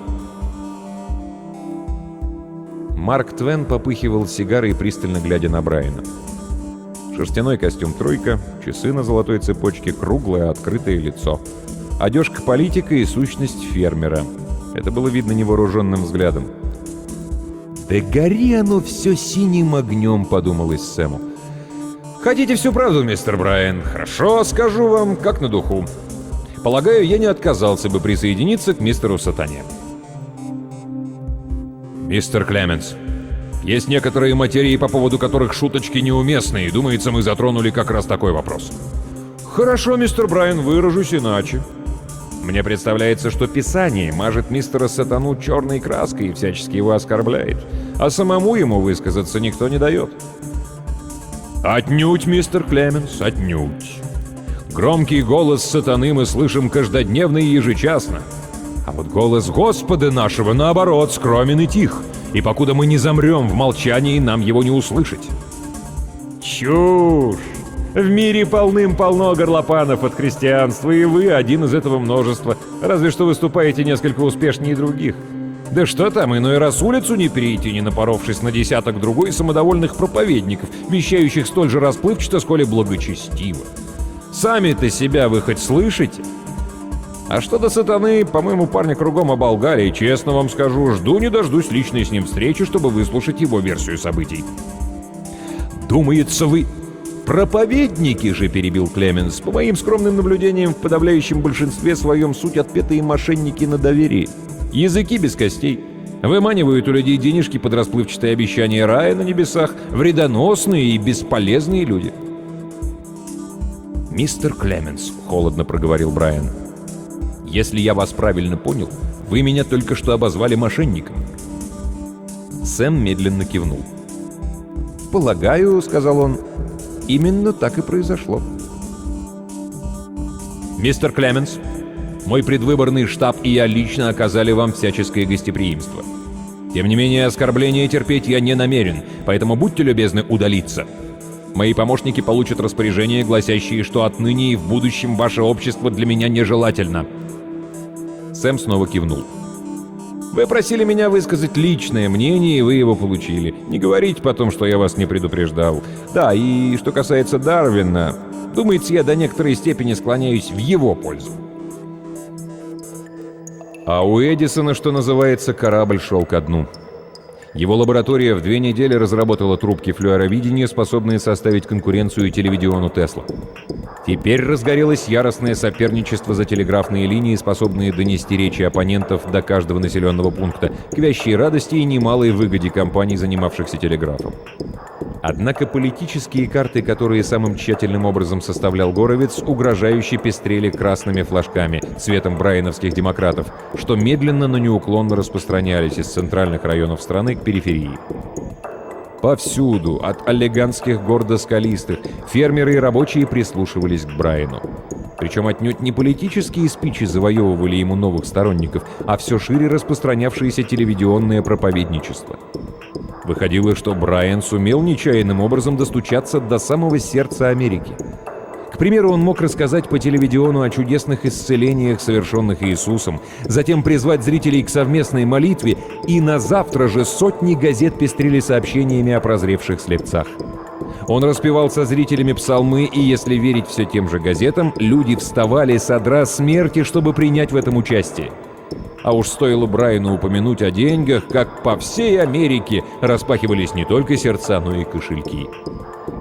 Марк Твен попыхивал сигарой, пристально глядя на Брайана. Шерстяной костюм «тройка», часы на золотой цепочке, круглое открытое лицо. Одежка политика и сущность фермера. Это было видно невооруженным взглядом. «Да гори оно все синим огнем», — подумалось Сэму. Хотите всю правду, мистер Брайан? Хорошо, скажу вам, как на духу. Полагаю, я не отказался бы присоединиться к мистеру Сатане. Мистер Клеменс, есть некоторые материи, по поводу которых шуточки неуместны, и, думается, мы затронули как раз такой вопрос. Хорошо, мистер Брайан, выражусь иначе. Мне представляется, что Писание мажет мистера Сатану черной краской и всячески его оскорбляет, а самому ему высказаться никто не дает. Отнюдь, мистер Клеменс, отнюдь. Громкий голос Сатаны мы слышим каждодневно и ежечасно. А вот голос Господа нашего, наоборот, скромен и тих, и покуда мы не замрем в молчании, нам его не услышать. Чушь! В мире полным-полно горлопанов от христианства, и вы один из этого множества, разве что выступаете несколько успешнее других. Да что там, иной раз улицу не перейти, не напоровшись на десяток другой самодовольных проповедников, вещающих столь же расплывчато, сколь и благочестиво. Сами-то себя вы хоть слышите? А что до Сатаны, по-моему, парня кругом оболгали, и честно вам скажу, жду не дождусь личной с ним встречи, чтобы выслушать его версию событий. Думается, вы... «Проповедники же», — перебил Клеменс, — «по моим скромным наблюдениям, в подавляющем большинстве своем суть отпетые мошенники на доверии. Языки без костей. Выманивают у людей денежки под расплывчатые обещания рая на небесах, вредоносные и бесполезные люди». «Мистер Клеменс», — холодно проговорил Брайан, — «если я вас правильно понял, вы меня только что обозвали мошенником». Сэм медленно кивнул. «Полагаю», — сказал он, — именно так и произошло. «Мистер Клеменс, мой предвыборный штаб и я лично оказали вам всяческое гостеприимство. Тем не менее, оскорбления терпеть я не намерен, поэтому будьте любезны удалиться. Мои помощники получат распоряжения, гласящие, что отныне и в будущем ваше общество для меня нежелательно». Сэм снова кивнул. «Вы просили меня высказать личное мнение, и вы его получили. Не говорите потом, что я вас не предупреждал. Да, и что касается Дарвина, думается, я до некоторой степени склоняюсь в его пользу». А у Эдисона, что называется, корабль шел ко дну. Его лаборатория в две недели разработала трубки флюоровидения, способные составить конкуренцию телевидиону Тесла. Теперь разгорелось яростное соперничество за телеграфные линии, способные донести речи оппонентов до каждого населенного пункта, к вящей радости и немалой выгоде компаний, занимавшихся телеграфом. Однако политические карты, которые самым тщательным образом составлял Горовиц, угрожающе пестрели красными флажками, цветом брайановских демократов, что медленно, но неуклонно распространялись из центральных районов страны к периферии. Повсюду, от олеганских гордо скалистых, фермеры и рабочие прислушивались к Брайану. Причем отнюдь не политические спичи завоевывали ему новых сторонников, а все шире распространявшееся телевизионное проповедничество. Выходило, что Брайан сумел нечаянным образом достучаться до самого сердца Америки. К примеру, он мог рассказать по телевидению о чудесных исцелениях, совершенных Иисусом, затем призвать зрителей к совместной молитве, и на завтра же сотни газет пестрили сообщениями о прозревших слепцах. Он распевал со зрителями псалмы, и, если верить все тем же газетам, люди вставали с одра смерти, чтобы принять в этом участие. А уж стоило Брайану упомянуть о деньгах, как по всей Америке распахивались не только сердца, но и кошельки.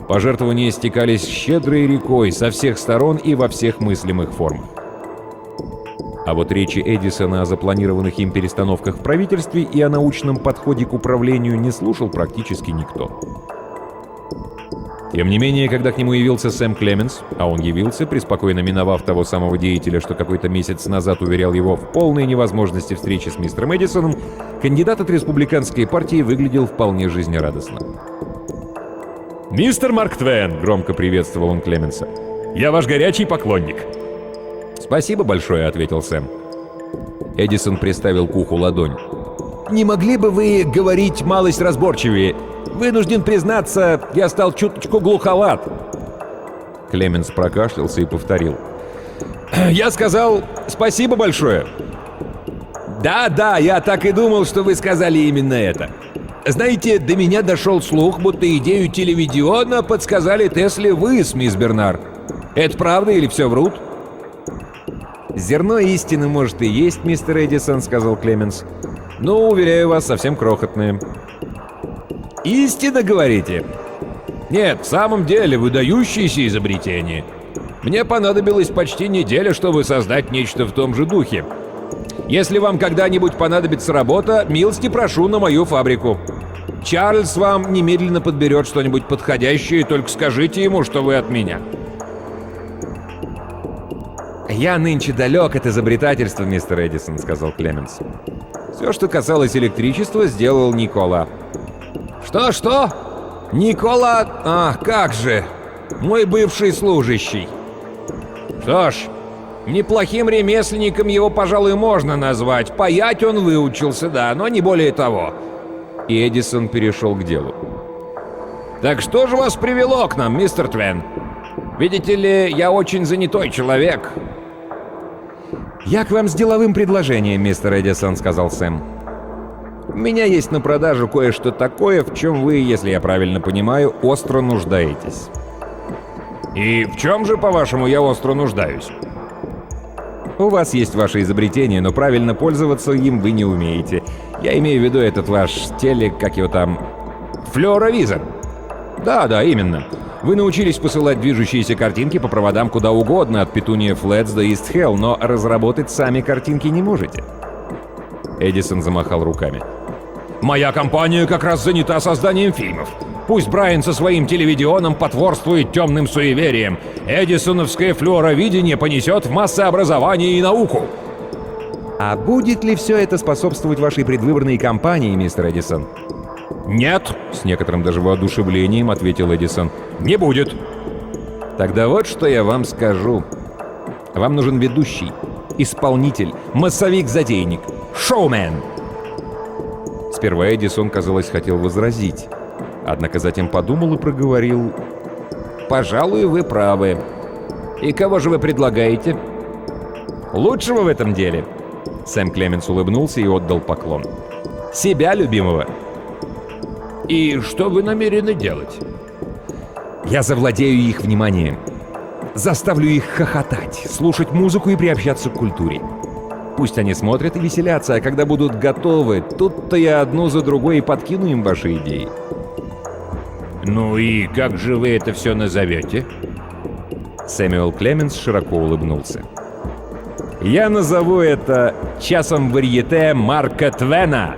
Пожертвования стекались щедрой рекой со всех сторон и во всех мыслимых формах. А вот речи Эдисона о запланированных им перестановках в правительстве и о научном подходе к управлению не слушал практически никто. Тем не менее, когда к нему явился Сэм Клеменс, а он явился, преспокойно миновав того самого деятеля, что какой-то месяц назад уверял его в полной невозможности встречи с мистером Эдисоном, кандидат от республиканской партии выглядел вполне жизнерадостно. «Мистер Марк Твен!» — громко приветствовал он Клеменса. «Я ваш горячий поклонник!» «Спасибо большое», — ответил Сэм. Эдисон приставил к уху ладонь. «Не могли бы вы говорить малость разборчивее? Вынужден признаться, я стал чуточку глуховат». Клеменс прокашлялся и повторил. «Я сказал спасибо большое». «Да-да, я так и думал, что вы сказали именно это. Знаете, до меня дошел слух, будто идею телевидеона подсказали Тесле вы, мисс Бернар. Это правда или все врут?» «Зерно истины, может, и есть, мистер Эдисон», — сказал Клеменс. «Но, уверяю вас, совсем крохотное». «Истина, говорите?» «Нет, в самом деле, выдающееся изобретение. Мне понадобилась почти неделя, чтобы создать нечто в том же духе. Если вам когда-нибудь понадобится работа, милости прошу на мою фабрику. Чарльз вам немедленно подберет что-нибудь подходящее, только скажите ему, что вы от меня». «Я нынче далек от изобретательства, мистер Эдисон», — сказал Клеменс. «Все, что касалось электричества, сделал Никола». «Что-что? Никола... Ах, как же! Мой бывший служащий. Что ж, неплохим ремесленником его, пожалуй, можно назвать. Паять он выучился, да, но не более того». И Эдисон перешел к делу. «Так что же вас привело к нам, мистер Твен? Видите ли, я очень занятой человек». «Я к вам с деловым предложением, мистер Эдисон», — сказал Сэм. «У меня есть на продажу кое-что такое, в чем вы, если я правильно понимаю, остро нуждаетесь». «И в чем же, по-вашему, я остро нуждаюсь?» «У вас есть ваше изобретение, но правильно пользоваться им вы не умеете. Я имею в виду этот ваш телек, как его там...» «Флюоровизор». «Да-да, именно. Вы научились посылать движущиеся картинки по проводам куда угодно, от Петуния Флетс до Ист Хелл, но разработать сами картинки не можете». Эдисон замахал руками. «Моя компания как раз занята созданием фильмов. Пусть Брайан со своим телевидеоном потворствует темным суевериям. Эдисоновское флюоровидение понесет в массообразование и науку». «А будет ли все это способствовать вашей предвыборной кампании, мистер Эдисон?» «Нет», — с некоторым даже воодушевлением ответил Эдисон. «не будет». «Тогда вот что я вам скажу. Вам нужен ведущий, исполнитель, массовик-затейник, шоумен». Сперва Эдисон, казалось, хотел возразить. Однако затем подумал и проговорил: «Пожалуй, вы правы. И кого же вы предлагаете?» «Лучшего в этом деле?» Сэм Клеменс улыбнулся и отдал поклон. «Себя, любимого». «И что вы намерены делать?» «Я завладею их вниманием. Заставлю их хохотать, слушать музыку и приобщаться к культуре. Пусть они смотрят и веселятся, а когда будут готовы, тут-то я одну за другой и подкину им ваши идеи». «Ну и как же вы это все назовете?» Сэмюэл Клеменс широко улыбнулся. «Я назову это часом варьете Марка Твена».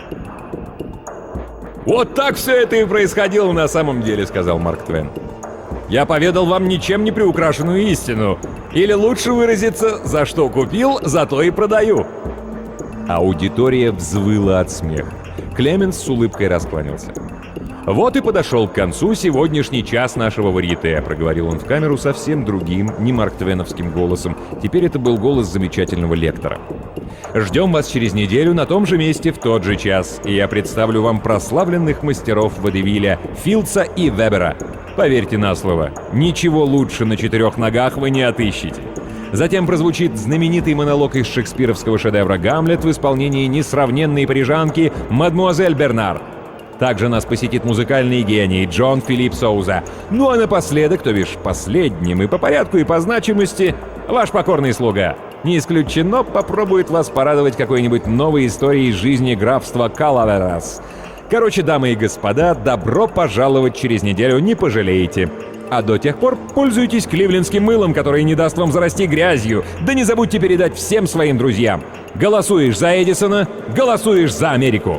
«Вот так все это и происходило на самом деле», — сказал Марк Твен. «Я поведал вам ничем не приукрашенную истину. Или лучше выразиться, за что купил, за то и продаю». Аудитория взвыла от смеха. Клеменс с улыбкой раскланялся. «Вот и подошел к концу сегодняшний час нашего варьете», — проговорил он в камеру совсем другим, не Марк Твеновским голосом. Теперь это был голос замечательного лектора. «Ждем вас через неделю на том же месте в тот же час, и я представлю вам прославленных мастеров водевиля Филдса и Вебера. Поверьте на слово, ничего лучше на четырех ногах вы не отыщете». Затем прозвучит знаменитый монолог из шекспировского шедевра «Гамлет» в исполнении несравненной парижанки мадмуазель Бернар. Также нас посетит музыкальный гений Джон Филипп Соуза. Ну а напоследок, то бишь последним и по порядку, и по значимости, ваш покорный слуга. Не исключено, попробует вас порадовать какой-нибудь новой историей из жизни графства Калаверас. Короче, дамы и господа, добро пожаловать через неделю, не пожалеете. А до тех пор пользуйтесь кливлендским мылом, которое не даст вам зарасти грязью. Да не забудьте передать всем своим друзьям. Голосуешь за Эдисона, голосуешь за Америку.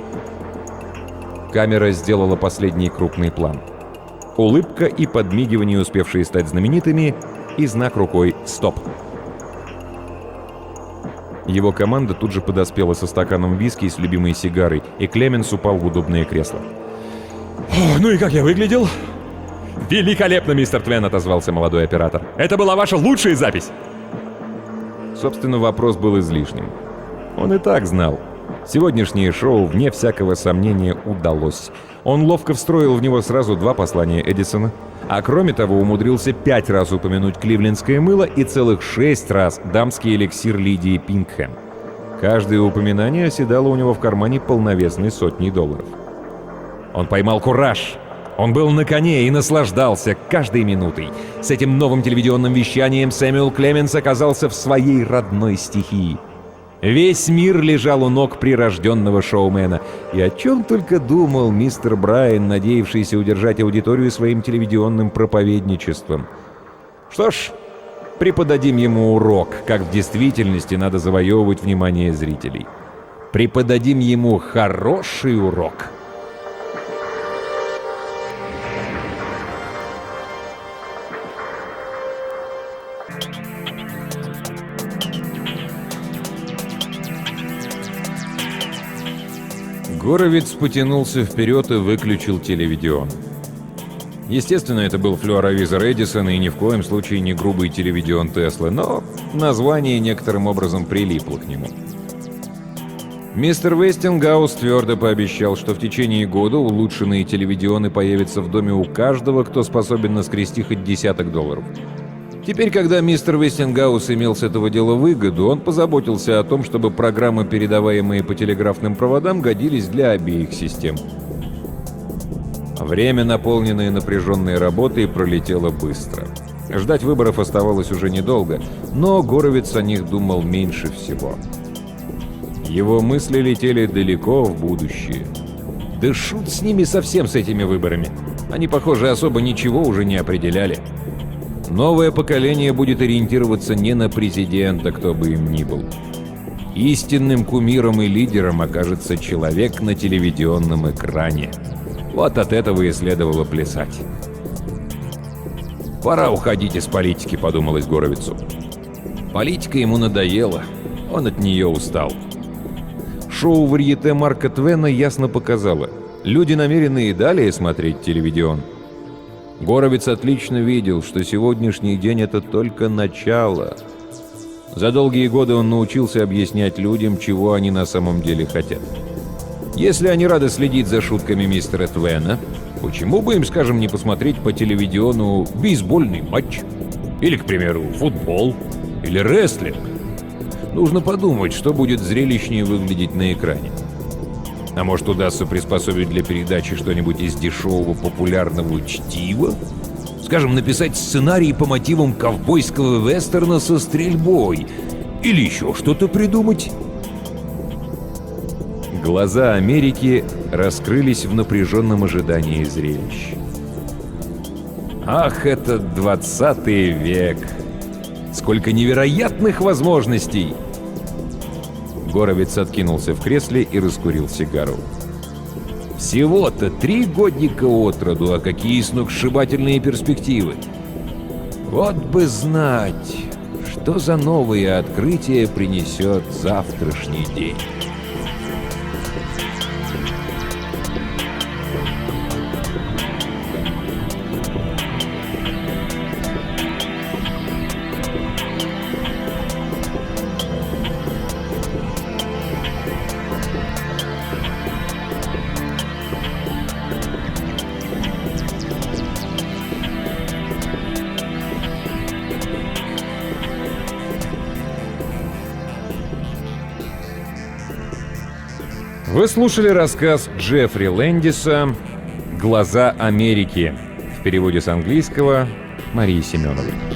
Камера сделала последний крупный план. Улыбка и подмигивание, успевшие стать знаменитыми, и знак рукой «Стоп». Его команда тут же подоспела со стаканом виски и с любимой сигарой, и Клеменс упал в удобное кресло. О, ну и как я выглядел? «Великолепно, мистер Твен», — отозвался молодой оператор. «Это была ваша лучшая запись!» Собственно, вопрос был излишним. Он и так знал. Сегодняшнее шоу, вне всякого сомнения, удалось. Он ловко встроил в него сразу два послания Эдисона, а кроме того умудрился пять раз упомянуть кливлендское мыло и целых шесть раз дамский эликсир Лидии Пингхэм. Каждое упоминание оседало у него в кармане полновесной сотней долларов. Он поймал кураж. Он был на коне и наслаждался каждой минутой. С этим новым телевизионным вещанием Сэмюэл Клеменс оказался в своей родной стихии. Весь мир лежал у ног прирожденного шоумена. И о чем только думал мистер Брайан, надеявшийся удержать аудиторию своим телевизионным проповедничеством. Что ж, преподадим ему урок, как в действительности надо завоевывать внимание зрителей. Преподадим ему хороший урок. Горовиц потянулся вперед и выключил телевидеон. Естественно, это был флюоровизор Эдисона и ни в коем случае не грубый телевидеон Теслы, но название некоторым образом прилипло к нему. Мистер Вестингаус твердо пообещал, что в течение года улучшенные телевидеоны появятся в доме у каждого, кто способен наскрести хоть десяток долларов. Теперь, когда мистер Вестингаус имел с этого дела выгоду, он позаботился о том, чтобы программы, передаваемые по телеграфным проводам, годились для обеих систем. Время, наполненное напряженной работой, пролетело быстро. Ждать выборов оставалось уже недолго, но Горовиц о них думал меньше всего. Его мысли летели далеко в будущее. Да шут с ними совсем, с этими выборами. Они, похоже, особо ничего уже не определяли. Новое поколение будет ориентироваться не на президента, кто бы им ни был. Истинным кумиром и лидером окажется человек на телевизионном экране. Вот от этого и следовало плясать. «Пора уходить из политики», — подумалось Горовицу. Политика ему надоела, он от нее устал. Шоу «Варьете» Марка Твена ясно показало. Люди намерены и далее смотреть телевидеон. Горовиц отлично видел, что сегодняшний день — это только начало. За долгие годы он научился объяснять людям, чего они на самом деле хотят. Если они рады следить за шутками мистера Твена, почему бы им, скажем, не посмотреть по телевидеону бейсбольный матч? Или, к примеру, футбол? Или рестлинг? Нужно подумать, что будет зрелищнее выглядеть на экране. А может, удастся приспособить для передачи что-нибудь из дешевого популярного чтива? Скажем, написать сценарий по мотивам ковбойского вестерна со стрельбой. Или еще что-то придумать? Глаза Америки раскрылись в напряженном ожидании зрелищ. Ах, этот двадцатый век! Сколько невероятных возможностей! Горовиц откинулся в кресле и раскурил сигару. Всего-то три годника от роду, а какие сногсшибательные перспективы! Вот бы знать, что за новые открытия принесет завтрашний день. Вы слушали рассказ Джеффри Лэндиса «Глаза Америки» в переводе с английского Марии Семеновой.